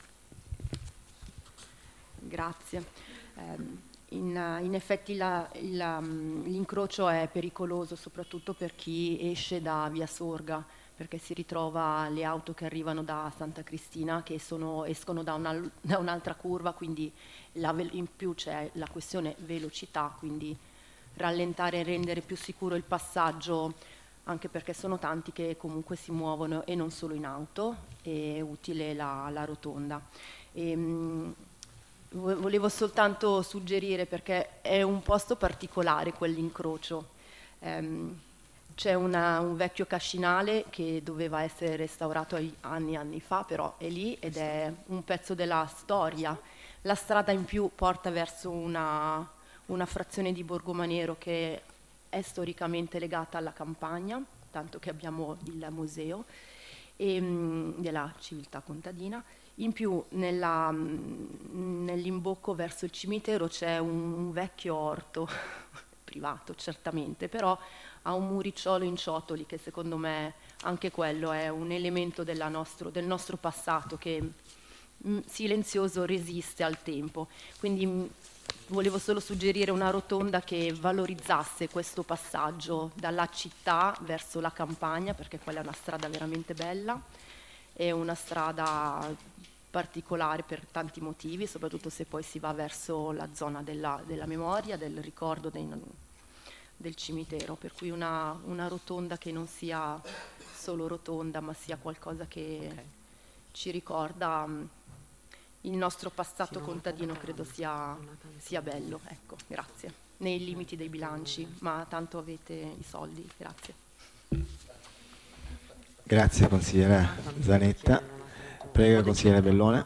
Grazie. Eh, in, in effetti la, il, l'incrocio è pericoloso soprattutto per chi esce da Via Sorga, perché si ritrova le auto che arrivano da Santa Cristina che sono, escono da, una, da un'altra curva, quindi la, in più c'è la questione velocità, quindi rallentare e rendere più sicuro il passaggio, anche perché sono tanti che comunque si muovono e non solo in auto, è utile la, la rotonda. E, mh, volevo soltanto suggerire, perché è un posto particolare quell'incrocio, ehm, c'è una, un vecchio cascinale che doveva essere restaurato anni e anni fa, però è lì ed è un pezzo della storia. La strada in più porta verso una, una frazione di Borgomanero che è storicamente legata alla campagna, tanto che abbiamo il museo e, mh, della civiltà contadina. In più nella, mh, nell'imbocco verso il cimitero c'è un, un vecchio orto, privato certamente, però ha un muricciolo in ciotoli che secondo me anche quello è un elemento della nostro, del nostro passato che mh, silenzioso resiste al tempo. Quindi mh, volevo solo suggerire una rotonda che valorizzasse questo passaggio dalla città verso la campagna, perché quella è una strada veramente bella, è una strada particolare per tanti motivi, soprattutto se poi si va verso la zona della, della memoria, del ricordo dei, del cimitero, per cui una, una rotonda che non sia solo rotonda ma sia qualcosa che okay. ci ricorda il nostro passato contadino, credo sia, sia bello, ecco, grazie, nei limiti dei bilanci, ma tanto avete i soldi, grazie.
Grazie consigliere Zanetta. Prego consigliere Bellone.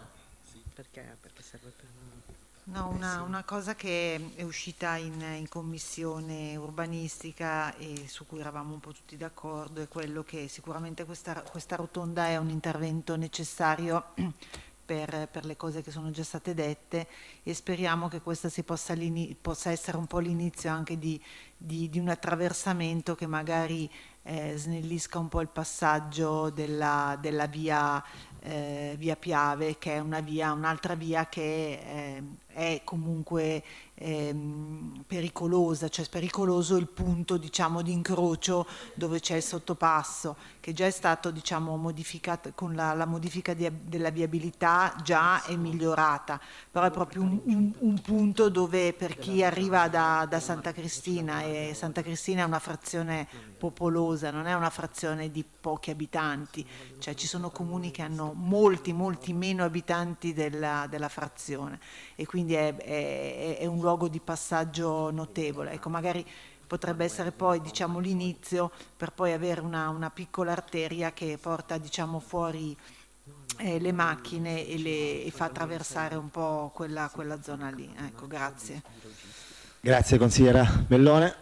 No, una, una cosa che è uscita in, in commissione urbanistica e su cui eravamo un po' tutti d'accordo è quello che sicuramente questa, questa rotonda è un intervento necessario Per, per le cose che sono già state dette e speriamo che questa si possa, possa essere un po' l'inizio anche di, di, di un attraversamento che magari eh, snellisca un po' il passaggio della, della via, eh, via Piave, che è una via, un'altra via che eh, è comunque eh, pericolosa, cioè pericoloso il punto diciamo di incrocio dove c'è il sottopasso, che già è stato diciamo modificato con la, la modifica di, della viabilità, già è migliorata, però è proprio un, un, un punto dove per chi arriva da, da Santa Cristina, e Santa Cristina è una frazione popolosa, non è una frazione di pochi abitanti, cioè ci sono comuni che hanno molti molti meno abitanti della, della frazione e quindi è, è, è un luogo di passaggio notevole. Ecco, magari potrebbe essere poi diciamo l'inizio per poi avere una, una piccola arteria che porta diciamo fuori eh, le macchine e, le, e fa attraversare un po' quella, quella zona lì. Ecco, grazie.
Grazie consigliera Bellone.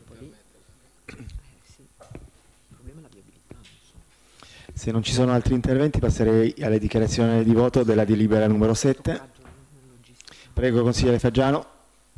Se non ci sono altri interventi passerei alle dichiarazioni di voto della delibera numero sette. Prego consigliere Faggiano.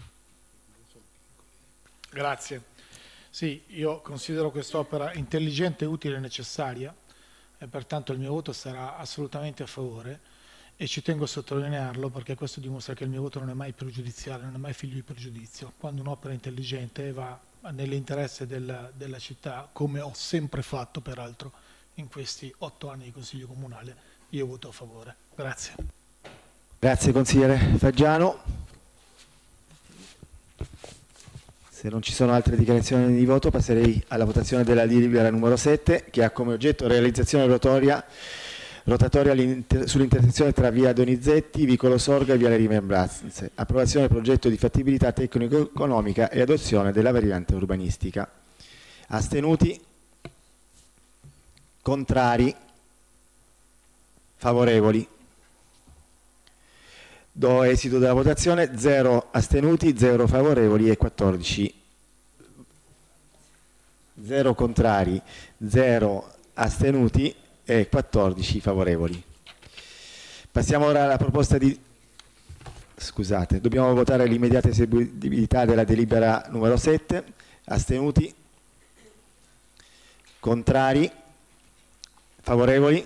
Grazie. Sì, io considero quest'opera intelligente, utile e necessaria e pertanto il mio voto sarà assolutamente a favore e ci tengo a sottolinearlo perché questo dimostra che il mio voto non è mai pregiudiziale, non è mai figlio di pregiudizio. Quando un'opera intelligente va nell'interesse della, della città, come ho sempre fatto peraltro in questi otto anni di Consiglio Comunale, io voto a favore. Grazie.
Grazie consigliere Faggiano. Se non ci sono altre dichiarazioni di voto passerei alla votazione della delibera numero sette che ha come oggetto realizzazione rotatoria, rotatoria sull'intersezione tra via Donizetti, vicolo Sorga e via Le Rimembranze. Approvazione del progetto di fattibilità tecnico-economica e adozione della variante urbanistica. Astenuti? Contrari? Favorevoli? Do esito della votazione, zero astenuti, zero favorevoli e quattordici, zero contrari, zero astenuti e quattordici favorevoli. Passiamo ora alla proposta di... scusate, dobbiamo votare l'immediata eseguibilità della delibera numero sette. Astenuti? Contrari? Favorevoli?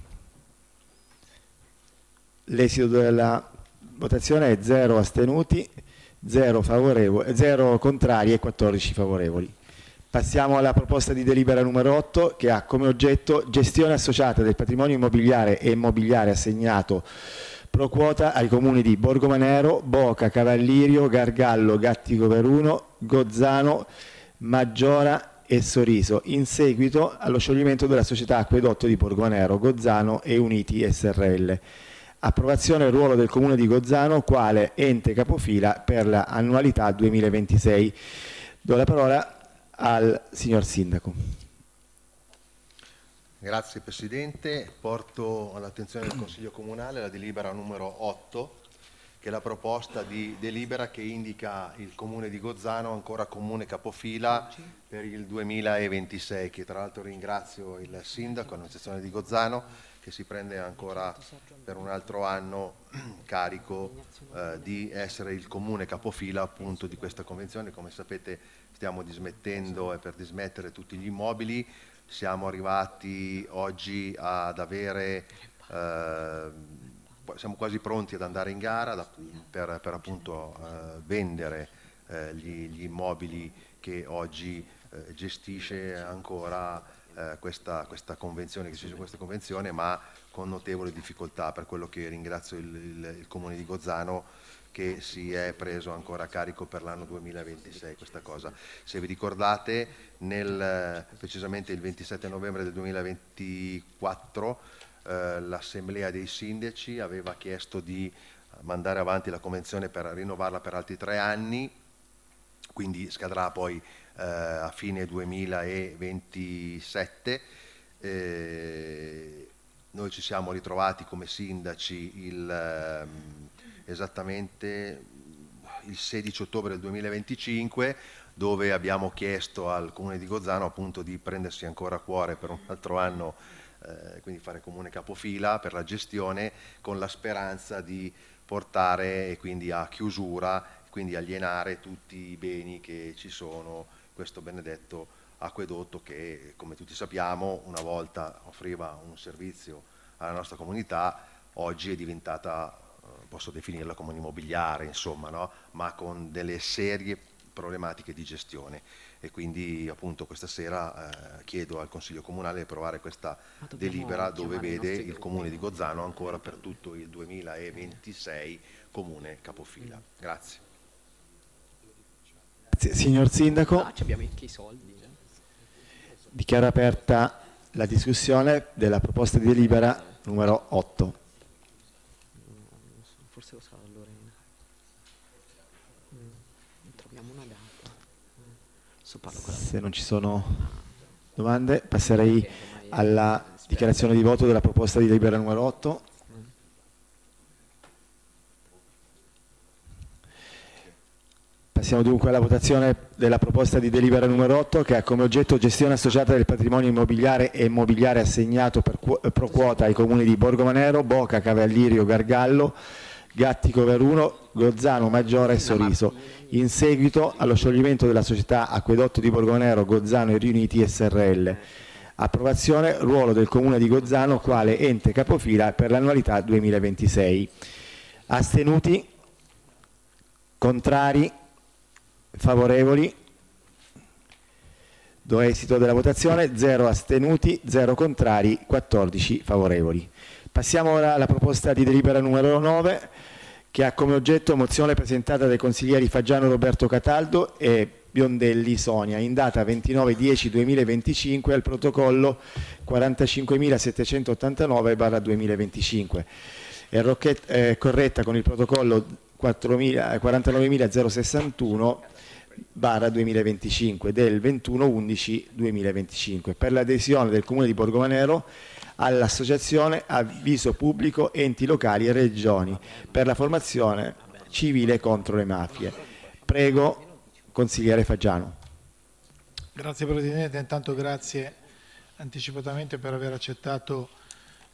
L'esito della votazione è zero astenuti, zero, favorevoli, zero contrari e quattordici favorevoli. Passiamo alla proposta di delibera numero otto, che ha come oggetto gestione associata del patrimonio immobiliare e immobiliare assegnato pro quota ai comuni di Borgomanero, Boca, Cavallirio, Gargallo, Gattico Veruno, Gozzano, Maggiora e Soriso, in seguito allo scioglimento della società Acquedotto di Borgomanero, Gozzano e Uniti S R L. Approvazione del ruolo del comune di Gozzano quale ente capofila per l'annualità duemilaventisei. Do la parola al signor Sindaco.
Grazie Presidente, porto all'attenzione del Consiglio Comunale la delibera numero otto, che è la proposta di delibera che indica il Comune di Gozzano ancora comune capofila per il duemilaventisei, che tra l'altro ringrazio il Sindaco, l'amministrazione di Gozzano, che si prende ancora per un altro anno carico eh, di essere il comune capofila appunto di questa convenzione. Come sapete stiamo dismettendo e per dismettere tutti gli immobili, siamo arrivati oggi ad avere, eh, siamo quasi pronti ad andare in gara da, per, per appunto eh, vendere eh, gli, gli immobili che oggi eh, gestisce ancora Eh, questa, questa convenzione, che gestisce questa convenzione, ma con notevoli difficoltà, per quello che ringrazio il, il, il Comune di Gozzano che si è preso ancora a carico per l'anno duemilaventisei questa cosa. Se vi ricordate, nel, precisamente il ventisette novembre del duemilaventiquattro eh, l'Assemblea dei Sindaci aveva chiesto di mandare avanti la convenzione per rinnovarla per altri tre anni, quindi scadrà poi eh, a fine duemilaventisette. Eh, noi ci siamo ritrovati come sindaci il, eh, esattamente il sedici ottobre del duemilaventicinque, dove abbiamo chiesto al Comune di Gozzano appunto di prendersi ancora a cuore per un altro anno, eh, quindi fare comune capofila per la gestione, con la speranza di portare e quindi a chiusura, quindi alienare tutti i beni che ci sono, questo benedetto acquedotto che, come tutti sappiamo, una volta offriva un servizio alla nostra comunità, oggi è diventata, posso definirla come un immobiliare, insomma, no? Ma con delle serie problematiche di gestione. E quindi appunto questa sera eh, chiedo al Consiglio Comunale di approvare questa delibera dove vede il Comune di Gozzano ancora per tutto il duemilaventisei comune capofila. Grazie.
Signor Sindaco,
Ah, ci abbiamo anche i soldi. eh.
dichiaro aperta la discussione della proposta di delibera numero otto.
Forse lo sa Lorena. Mm, Troviamo una data. Mm, Adesso parlo con la-
Se non ci sono domande, passerei alla dichiarazione di voto della proposta di delibera numero otto. Passiamo dunque alla votazione della proposta di delibera numero otto, che ha come oggetto gestione associata del patrimonio immobiliare e immobiliare assegnato per qu- pro quota ai comuni di Borgomanero, Boca, Cavallirio, Gargallo, Gattico Veruno, Gozzano, Maggiora e Soriso, in seguito allo scioglimento della società Acquedotto di Borgomanero, Gozzano e Riuniti S R L. Approvazione, ruolo del comune di Gozzano quale ente capofila per l'annualità duemilaventisei. Astenuti? Contrari? Favorevoli? Do esito della votazione: zero astenuti, zero contrari, quattordici favorevoli. Passiamo ora alla proposta di delibera numero nove, che ha come oggetto mozione presentata dai consiglieri Faggiano Roberto Cataldo e Biondelli Sonia in data ventinove dieci duemilaventicinque al protocollo quarantacinquemilasettecentottantanove barra duemilaventicinque. È rocchetta- è corretta con il protocollo quarantanovemilasessantuno barra duemilaventicinque del ventuno undici duemilaventicinque per l'adesione del Comune di Borgomanero all'associazione Avviso Pubblico Enti Locali e Regioni per la formazione civile contro le mafie. Prego, consigliere Faggiano.
Grazie Presidente, intanto grazie anticipatamente per aver accettato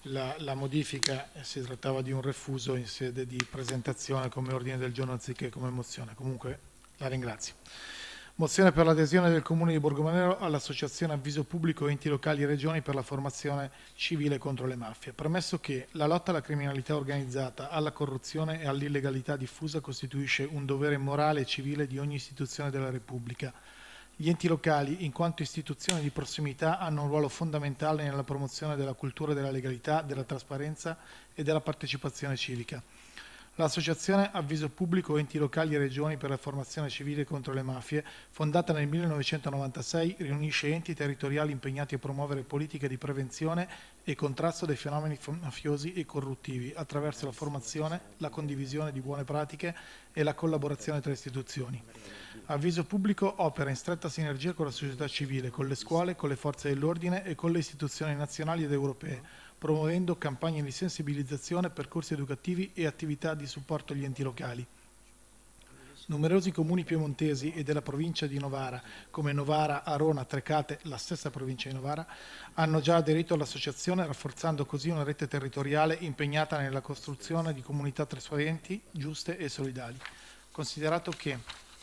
la, la modifica, si trattava di un refuso in sede di presentazione come ordine del giorno anziché come mozione. Comunque la ringrazio. Mozione per l'adesione del Comune di Borgomanero all'Associazione Avviso Pubblico Enti Locali e Regioni per la formazione civile contro le mafie. Premesso che la lotta alla criminalità organizzata, alla corruzione e all'illegalità diffusa costituisce un dovere morale e civile di ogni istituzione della Repubblica. Gli enti locali, in quanto istituzioni di prossimità, hanno un ruolo fondamentale nella promozione della cultura della legalità, della trasparenza e della partecipazione civica. L'Associazione Avviso Pubblico Enti Locali e Regioni per la formazione civile contro le mafie, fondata nel millenovecentonovantasei, riunisce enti territoriali impegnati a promuovere politiche di prevenzione e contrasto dei fenomeni mafiosi e corruttivi attraverso la formazione, la condivisione di buone pratiche e la collaborazione tra istituzioni. Avviso Pubblico opera in stretta sinergia con la società civile, con le scuole, con le forze dell'ordine e con le istituzioni nazionali ed europee, promuovendo campagne di sensibilizzazione, percorsi educativi e attività di supporto agli enti locali. Numerosi comuni piemontesi e della provincia di Novara, come Novara, Arona, Trecate, la stessa provincia di Novara, hanno già aderito all'associazione, rafforzando così una rete territoriale impegnata nella costruzione di comunità trasparenti, giuste e solidali. Considerato che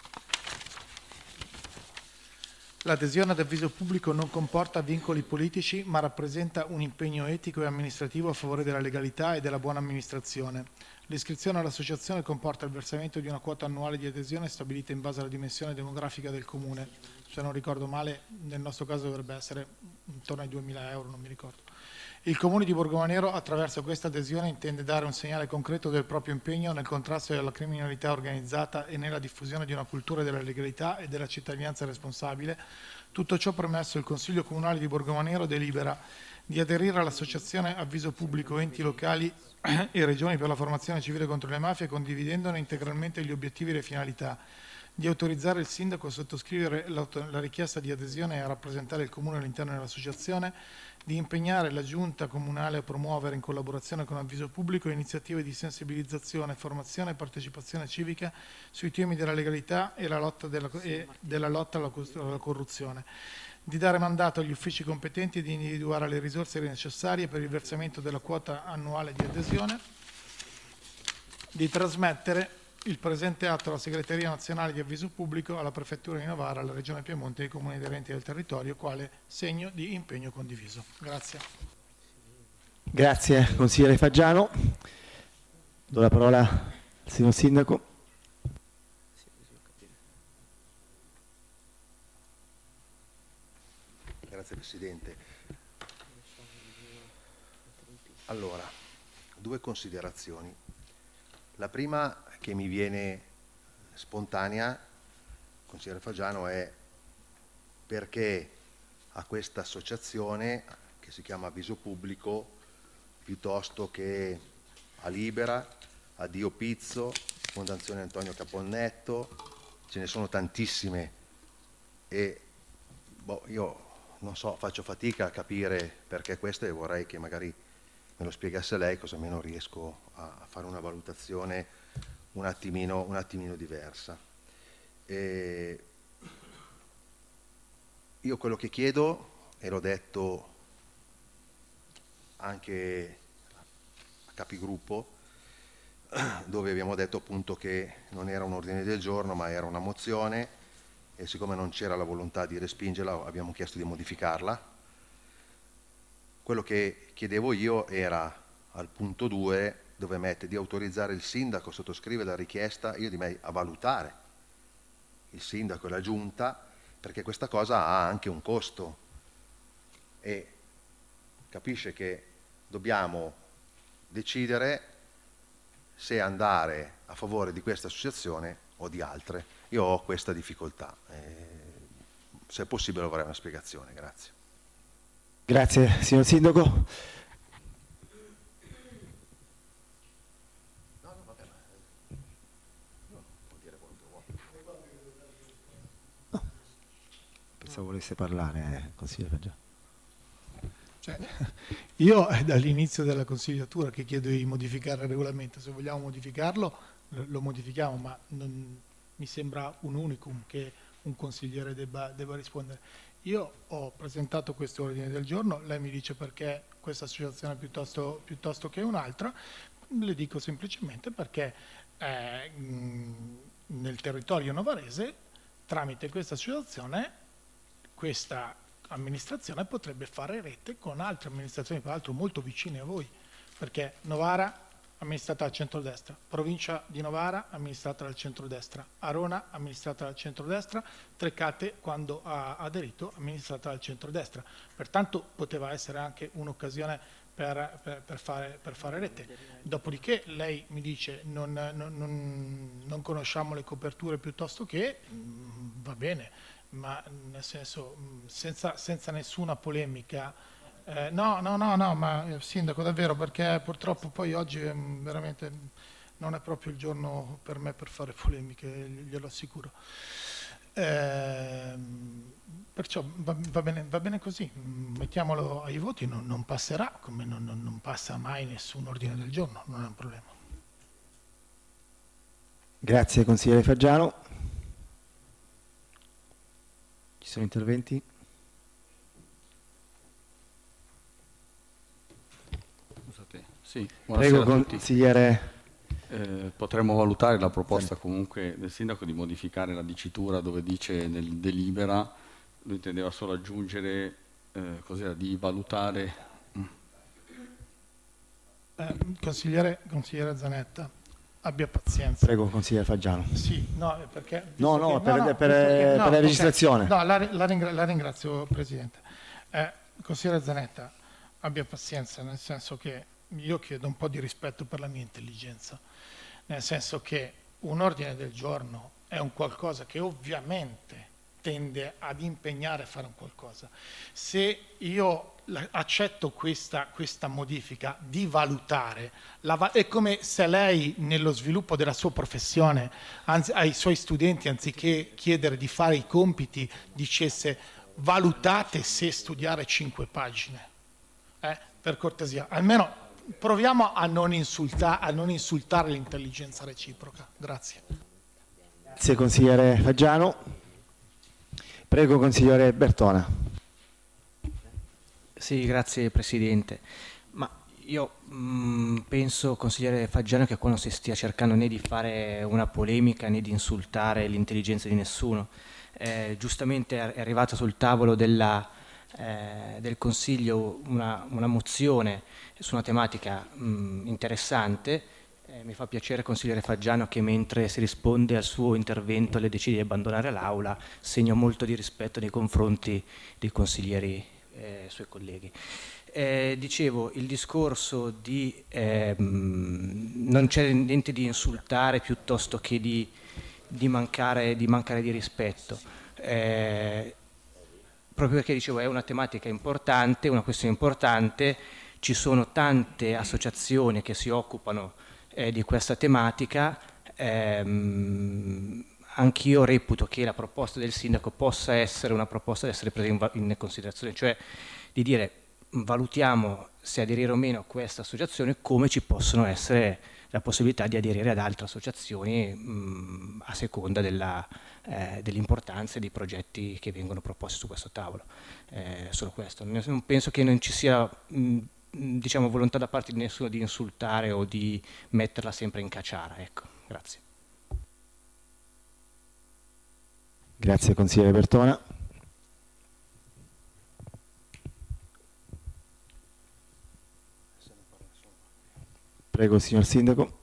l'adesione ad Avviso Pubblico non comporta vincoli politici, ma rappresenta un impegno etico e amministrativo a favore della legalità e della buona amministrazione. L'iscrizione all'associazione comporta il versamento di una quota annuale di adesione stabilita in base alla dimensione demografica del comune. Se non ricordo male, nel nostro caso dovrebbe essere intorno ai duemila euro, non mi ricordo. Il Comune di Borgomanero, attraverso questa adesione, intende dare un segnale concreto del proprio impegno nel contrasto alla criminalità organizzata e nella diffusione di una cultura della legalità e della cittadinanza responsabile. Tutto ciò premesso, il Consiglio Comunale di Borgomanero delibera di aderire all'Associazione Avviso Pubblico Enti Locali e Regioni per la formazione civile contro le mafie, condividendone integralmente gli obiettivi e le finalità, di autorizzare il Sindaco a sottoscrivere la richiesta di adesione e a rappresentare il Comune all'interno dell'Associazione, di impegnare la Giunta Comunale a promuovere in collaborazione con Avviso Pubblico iniziative di sensibilizzazione, formazione e partecipazione civica sui temi della legalità e, la lotta, della, e della lotta alla, alla corruzione, di dare mandato agli uffici competenti di individuare le risorse necessarie per il versamento della quota annuale di adesione, di trasmettere il presente atto alla Segreteria Nazionale di Avviso Pubblico, alla Prefettura di Novara, alla Regione Piemonte e ai comuni aderenti del territorio, quale segno di impegno condiviso. Grazie.
Grazie consigliere Faggiano. Do la parola al signor Sindaco.
Grazie Presidente. Allora, due considerazioni. La prima che mi viene spontanea, consigliere Faggiano, è perché a questa associazione che si chiama Avviso Pubblico piuttosto che a Libera, a Dio Pizzo, Fondazione Antonio Caponnetto, ce ne sono tantissime e boh, io non so, faccio fatica a capire perché questo e vorrei che magari me lo spiegasse lei, così almeno riesco a fare una valutazione un attimino, un attimino diversa. E io quello che chiedo, e l'ho detto anche a capigruppo, dove abbiamo detto appunto che non era un ordine del giorno ma era una mozione, e siccome non c'era la volontà di respingerla abbiamo chiesto di modificarla. Quello che chiedevo io era al punto due, dove mette di autorizzare il sindaco a sottoscrivere la richiesta, io direi a valutare il sindaco e la giunta, perché questa cosa ha anche un costo e capisce che dobbiamo decidere se andare a favore di questa associazione o di altre. Io ho questa difficoltà, eh, se è possibile vorrei una spiegazione. Grazie.
Grazie signor Sindaco. No, pensavo volesse parlare, eh, consigliere Faggiano.
Cioè, io è dall'inizio della consigliatura che chiedo di modificare il regolamento, se vogliamo modificarlo lo modifichiamo, ma non mi sembra un unicum che un consigliere debba, debba rispondere. Io ho presentato questo ordine del giorno, lei mi dice perché questa associazione piuttosto, piuttosto che un'altra, le dico semplicemente perché eh, nel territorio novarese, tramite questa associazione, questa amministrazione potrebbe fare rete con altre amministrazioni, peraltro molto vicine a voi, perché Novara amministrata dal centrodestra, provincia di Novara amministrata dal centrodestra, Arona amministrata dal centrodestra, Trecate quando ha aderito amministrata dal centrodestra. Pertanto poteva essere anche un'occasione per, per, per, fare, per fare rete. Dopodiché lei mi dice non, non, non, non conosciamo le coperture piuttosto che, mh, va bene, ma nel senso senza, senza nessuna polemica. Eh, no, no, no, no, ma eh, Sindaco davvero, perché purtroppo poi oggi eh, veramente non è proprio il giorno per me per fare polemiche, glielo assicuro. Eh, perciò va, va, bene, va bene così, mettiamolo ai voti, non, non passerà, come non, non, non passa mai nessun ordine del giorno, non è un problema.
Grazie consigliere Faggiano. Ci sono interventi?
Sì,
prego consigliere.
Eh, potremmo valutare la proposta comunque del sindaco di modificare la dicitura dove dice nel delibera, lui intendeva solo aggiungere eh, cos'era, di valutare.
Eh, consigliere, consigliere Zanetta, abbia pazienza.
Prego consigliere Faggiano.
Sì, no, perché...
No, no,
che,
per,
no, no,
per,
perché,
per
no,
la registrazione.
Okay. No, la, la, ringra la ringrazio Presidente. Eh, consigliere Zanetta, abbia pazienza, nel senso che io chiedo un po' di rispetto per la mia intelligenza, nel senso che un ordine del giorno è un qualcosa che ovviamente tende ad impegnare a fare un qualcosa. Se io accetto questa, questa modifica di valutare, la, è come se lei nello sviluppo della sua professione anzi, ai suoi studenti, anziché chiedere di fare i compiti, dicesse valutate se studiare cinque pagine. Eh, per cortesia, almeno proviamo a non, insulta, a non insultare l'intelligenza reciproca. Grazie.
Grazie consigliere Faggiano. Prego consigliere Bertona.
Sì, grazie Presidente. Ma io mh, penso, consigliere Faggiano, che qua non si stia cercando né di fare una polemica né di insultare l'intelligenza di nessuno. Eh, giustamente è arrivata sul tavolo della... Eh, del Consiglio una, una mozione su una tematica mh, interessante. Eh, mi fa piacere, consigliere Faggiano, che mentre si risponde al suo intervento le decide di abbandonare l'Aula, segno molto di rispetto nei confronti dei consiglieri eh, suoi colleghi. Eh, dicevo, il discorso di eh, mh, non c'è niente di insultare piuttosto che di, di, mancare, di mancare di rispetto. Eh, proprio perché dicevo è una tematica importante, una questione importante, ci sono tante associazioni che si occupano eh, di questa tematica, ehm, anch'io reputo che la proposta del sindaco possa essere una proposta da essere presa in, in considerazione, cioè di dire valutiamo se aderire o meno a questa associazione, come ci possono essere la possibilità di aderire ad altre associazioni mh, a seconda della, eh, dell'importanza e dei progetti che vengono proposti su questo tavolo. Eh, solo questo. Non penso che non ci sia mh, diciamo, volontà da parte di nessuno di insultare o di metterla sempre in cacciara. Ecco, grazie.
Grazie consigliere Bertona. Prego signor Sindaco.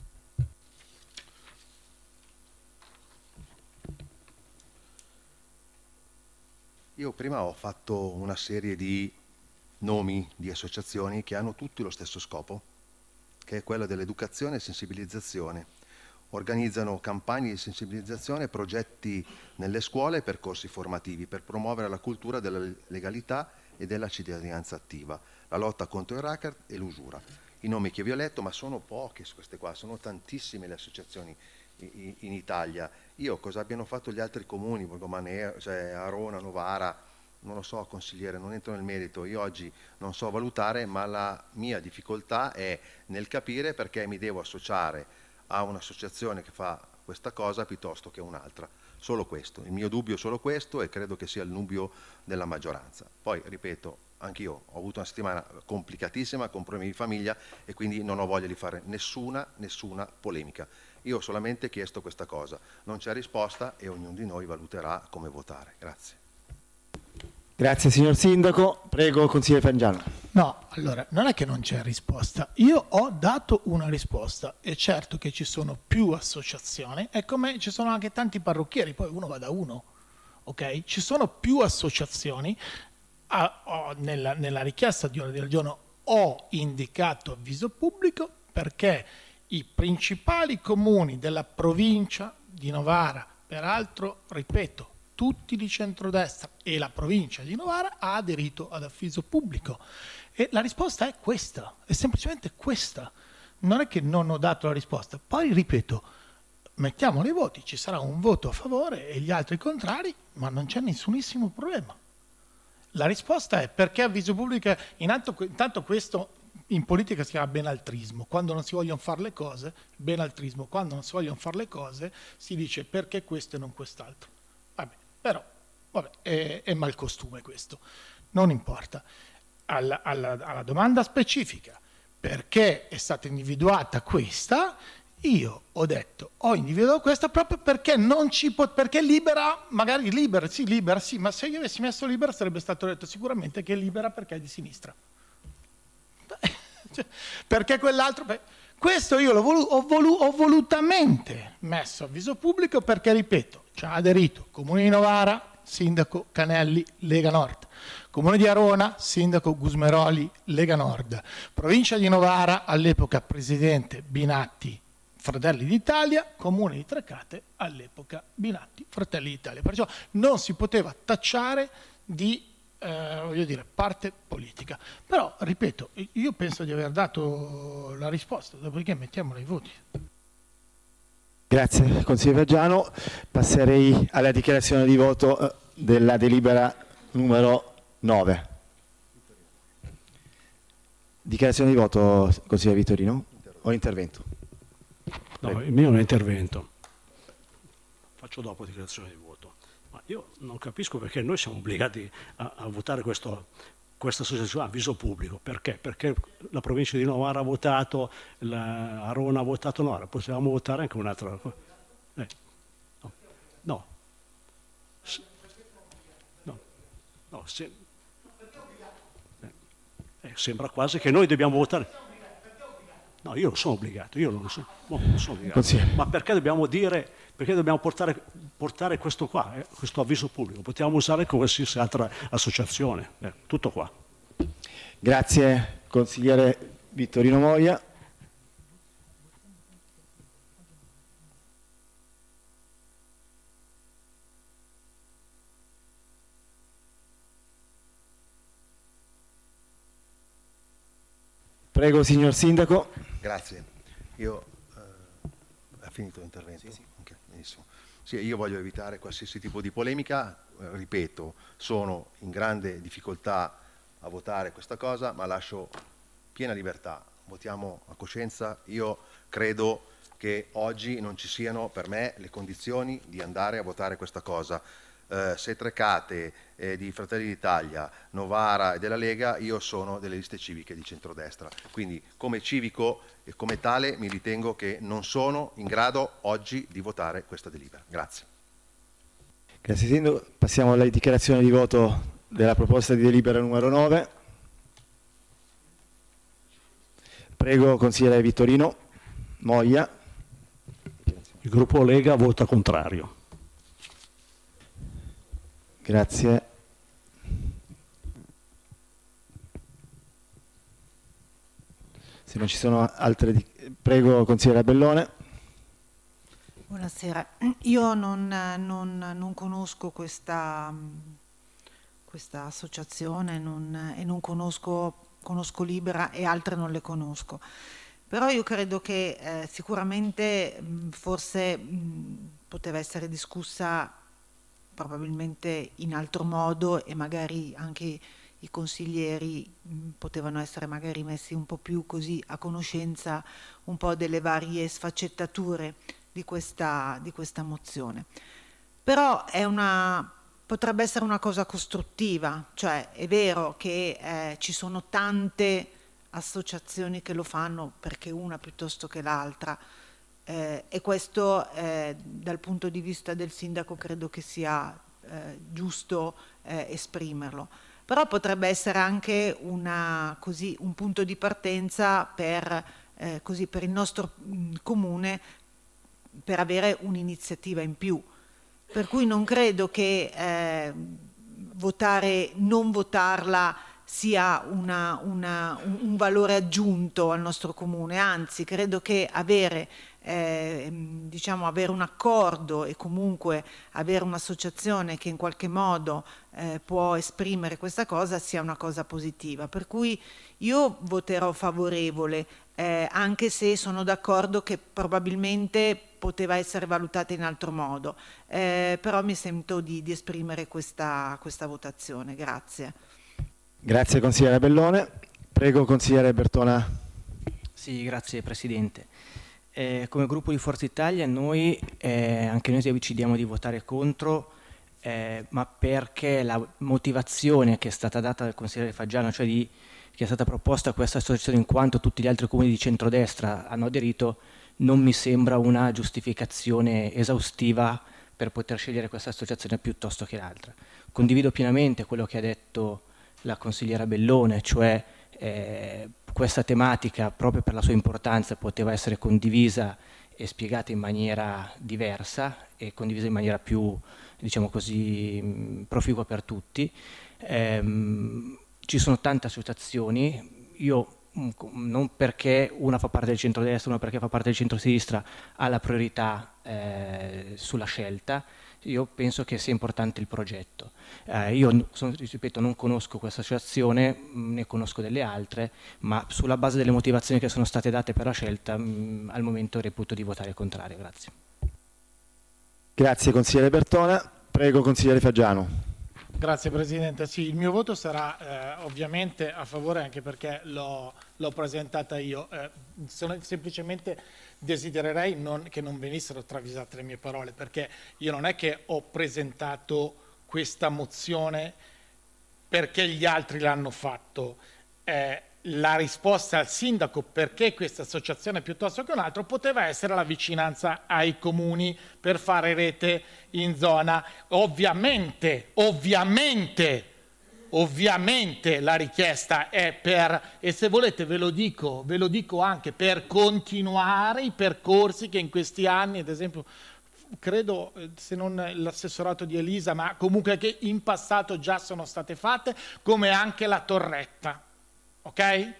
Io prima ho fatto una serie di nomi di associazioni che hanno tutti lo stesso scopo, che è quello dell'educazione e sensibilizzazione. Organizzano campagne di sensibilizzazione, progetti nelle scuole e percorsi formativi per promuovere la cultura della legalità e della cittadinanza attiva, la lotta contro il racket e l'usura. I nomi che vi ho letto, ma sono poche su queste qua, sono tantissime le associazioni in Italia. Io cosa abbiano fatto gli altri comuni, Borgomaneo, cioè Arona, Novara, non lo so consigliere, non entro nel merito, io oggi non so valutare, ma la mia difficoltà è nel capire perché mi devo associare a un'associazione che fa questa cosa piuttosto che un'altra. Solo questo, il mio dubbio è solo questo e credo che sia il dubbio della maggioranza. Poi, ripeto, anch'io ho avuto una settimana complicatissima con problemi di famiglia e quindi non ho voglia di fare nessuna, nessuna polemica. Io ho solamente chiesto questa cosa, non c'è risposta e ognuno di noi valuterà come votare. Grazie.
Grazie signor Sindaco, prego consigliere Fangiano.
No, allora, non è che non c'è risposta, io ho dato una risposta, è certo che ci sono più associazioni, è come ci sono anche tanti parrucchieri, poi uno va da uno, ok? Ci sono più associazioni, a, ho, nella, nella richiesta di ordine del giorno ho indicato avviso pubblico perché i principali comuni della provincia di Novara, peraltro, ripeto, tutti di centrodestra e la provincia di Novara ha aderito ad avviso pubblico e la risposta è questa, è semplicemente questa, non è che non ho dato la risposta. Poi ripeto, mettiamo i voti, ci sarà un voto a favore e gli altri contrari, ma non c'è nessunissimo problema. La risposta è perché avviso pubblico, intanto, intanto questo in politica si chiama benaltrismo, quando non si vogliono fare le cose, benaltrismo, quando non si vogliono fare le cose si dice perché questo e non quest'altro. Vabbè. Però vabbè, è, è malcostume questo, non importa. Alla, alla, alla domanda specifica, perché è stata individuata questa, io ho detto, ho individuato questa proprio perché non ci pot- perché libera, magari libera, sì, libera, sì, ma se io avessi messo libera sarebbe stato detto sicuramente che è libera perché è di sinistra. Cioè, perché quell'altro... Beh, questo io l'ho volu- ho, volu- ho volutamente messo avviso pubblico perché, ripeto, ci ha aderito Comune di Novara, Sindaco Canelli, Lega Nord. Comune di Arona, Sindaco Gusmeroli, Lega Nord. Provincia di Novara, all'epoca Presidente Binatti, Fratelli d'Italia. Comune di Trecate, all'epoca Binatti, Fratelli d'Italia. Perciò non si poteva tacciare di Eh, voglio dire, parte politica. Però, ripeto, io penso di aver dato la risposta, dopodiché mettiamo i voti.
Grazie consigliere Fangiano. Passerei alla dichiarazione di voto della delibera numero nove. Dichiarazione di voto, consigliere Vittorino, o intervento?
No, il mio è un intervento. Faccio dopo dichiarazione di voto. Ma io non capisco perché noi siamo obbligati a, a votare questo, questa associazione a avviso pubblico. Perché? Perché la provincia di Novara ha votato, la Arona ha votato Novara, possiamo votare anche un'altra cosa. Eh, no, no. S- no, no se, eh, eh, sembra quasi che noi dobbiamo votare. No, io non sono obbligato, io non sono, non sono obbligato. Ma perché dobbiamo dire, perché dobbiamo portare, portare questo qua, eh, questo avviso pubblico? Possiamo usare qualsiasi altra associazione, eh, tutto qua.
Grazie consigliere Vittorino Moia. Prego signor Sindaco.
Grazie. Io eh, ha finito l'intervento? Sì, sì. Okay, benissimo. Sì, io voglio evitare qualsiasi tipo di polemica, eh, ripeto, sono in grande difficoltà a votare questa cosa, ma lascio piena libertà, votiamo a coscienza. Io credo che oggi non ci siano per me le condizioni di andare a votare questa cosa. Eh, se Trecate eh, di Fratelli d'Italia, Novara e della Lega, io sono delle liste civiche di centrodestra, quindi come civico e come tale mi ritengo che non sono in grado oggi di votare questa delibera. Grazie.
Grazie Sindaco. Passiamo alla dichiarazione di voto della proposta di delibera numero nove. Prego consigliere Vittorino Moia.
Il gruppo Lega vota contrario.
Grazie. Se non ci sono altre... Di... Prego consigliere Bellone.
Buonasera. Io non, non, non conosco questa, questa associazione non, e non conosco, conosco Libera e altre non le conosco. Però io credo che eh, sicuramente mh, forse mh, poteva essere discussa probabilmente in altro modo e magari anche i consiglieri mh, potevano essere magari messi un po' più così a conoscenza un po' delle varie sfaccettature di di questa, di questa mozione. Però è una, potrebbe essere una cosa costruttiva, cioè è vero che eh, ci sono tante associazioni che lo fanno perché una piuttosto che l'altra, eh, e questo eh, dal punto di vista del sindaco credo che sia eh, giusto eh, esprimerlo. Però potrebbe essere anche una, così, un punto di partenza per, eh, così, per il nostro mh, comune, per avere un'iniziativa in più. Per cui non credo che eh, votare, non votarla sia una, una, un valore aggiunto al nostro comune, anzi credo che avere, eh, diciamo, avere un accordo e comunque avere un'associazione che in qualche modo eh, può esprimere questa cosa sia una cosa positiva. Per cui io voterò favorevole, eh, anche se sono d'accordo che probabilmente poteva essere valutata in altro modo, eh, però mi sento di, di esprimere questa, questa votazione. Grazie.
Grazie consigliere Bellone. Prego consigliere Bertona.
Sì, grazie Presidente. Eh, come gruppo di Forza Italia noi, eh, anche noi decidiamo di votare contro, eh, ma perché la motivazione che è stata data dal consigliere Faggiano, cioè di, che è stata proposta questa associazione in quanto tutti gli altri comuni di centrodestra hanno aderito, non mi sembra una giustificazione esaustiva per poter scegliere questa associazione piuttosto che l'altra. Condivido pienamente quello che ha detto la consigliera Bellone, cioè eh, questa tematica proprio per la sua importanza poteva essere condivisa e spiegata in maniera diversa e condivisa in maniera più, diciamo così, proficua per tutti. Ehm, ci sono tante associazioni, io non perché una fa parte del centrodestra, una perché fa parte del centrosinistra ha la priorità eh, sulla scelta. Io penso che sia importante il progetto. Eh, io, sono, ripeto, non conosco questa associazione, ne conosco delle altre, ma sulla base delle motivazioni che sono state date per la scelta, mh, al momento reputo di votare contrario. Grazie.
Grazie consigliere Bertona. Prego consigliere Faggiano.
Grazie Presidente. Sì, il mio voto sarà eh, ovviamente a favore, anche perché l'ho presentata io. Eh, sono, semplicemente desidererei non, che non venissero travisate le mie parole, perché io non è che ho presentato questa mozione perché gli altri l'hanno fatto. Eh, la risposta al sindaco perché questa associazione piuttosto che un altro poteva essere la vicinanza ai comuni per fare rete in zona. Ovviamente, ovviamente, ovviamente la richiesta è per, e se volete ve lo dico, ve lo dico anche, per continuare i percorsi che in questi anni, ad esempio, credo, se non l'assessorato di Elisa, ma comunque che in passato già sono state fatte, come anche la torretta. Ok?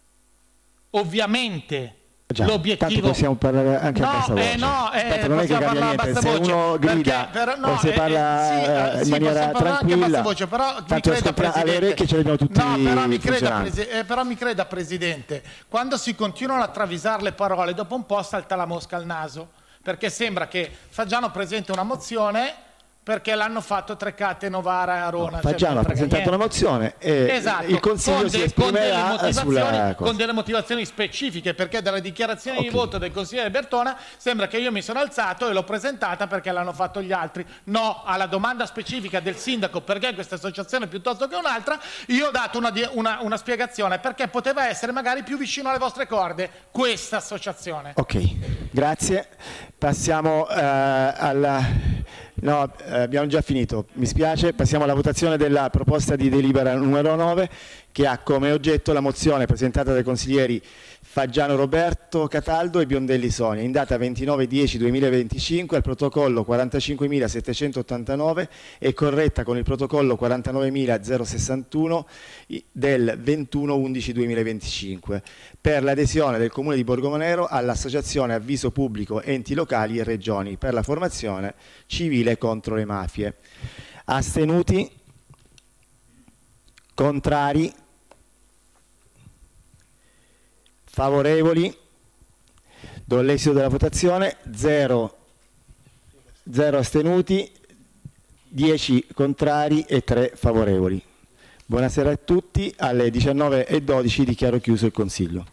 Ovviamente l'obiettivo
possiamo parlare anche
no,
a bassa voce.
Eh no, eh,
non è che cambia niente, se uno grida
perché, no,
o se parla
eh, sì,
in
sì,
maniera tranquilla,
voce, però
tanto ascolta alle orecchie ce le abbiamo tutti.
No, però mi, creda, eh, però mi creda Presidente, quando si continuano a travisare le parole, dopo un po' salta la mosca al naso, perché sembra che Faggiano presenti una mozione perché l'hanno fatto Trecate, Novara e Arona.
No, Faggiano ha presentato niente. una mozione e
esatto,
il Consiglio
con
si
de,
esprimerà
con
sulla cosa.
Con delle motivazioni specifiche, perché dalle dichiarazioni okay. di voto del consigliere Bertona sembra che io mi sono alzato e l'ho presentata perché l'hanno fatto gli altri. No, alla domanda specifica del sindaco perché questa associazione piuttosto che un'altra, io ho dato una, una, una spiegazione perché poteva essere magari più vicino alle vostre corde questa associazione.
Ok, grazie. Passiamo uh, alla... No, eh, abbiamo già finito, mi spiace. Passiamo alla votazione della proposta di delibera numero nove che ha come oggetto la mozione presentata dai consiglieri Faggiano Roberto Cataldo e Biondelli Sonia in data ventinove dieci duemilaventicinque al protocollo quarantacinquemilasettecentottantanove e corretta con il protocollo quarantanovemilasessantuno del ventuno undici duemilaventicinque per l'adesione del Comune di Borgomonero all'Associazione Avviso Pubblico Enti Locali e Regioni per la formazione civile contro le mafie. Astenuti? Contrari? Favorevoli? Do l'esito della votazione. zero astenuti, dieci contrari e tre favorevoli. Buonasera a tutti. Alle diciannove e dodici dichiaro chiuso il Consiglio.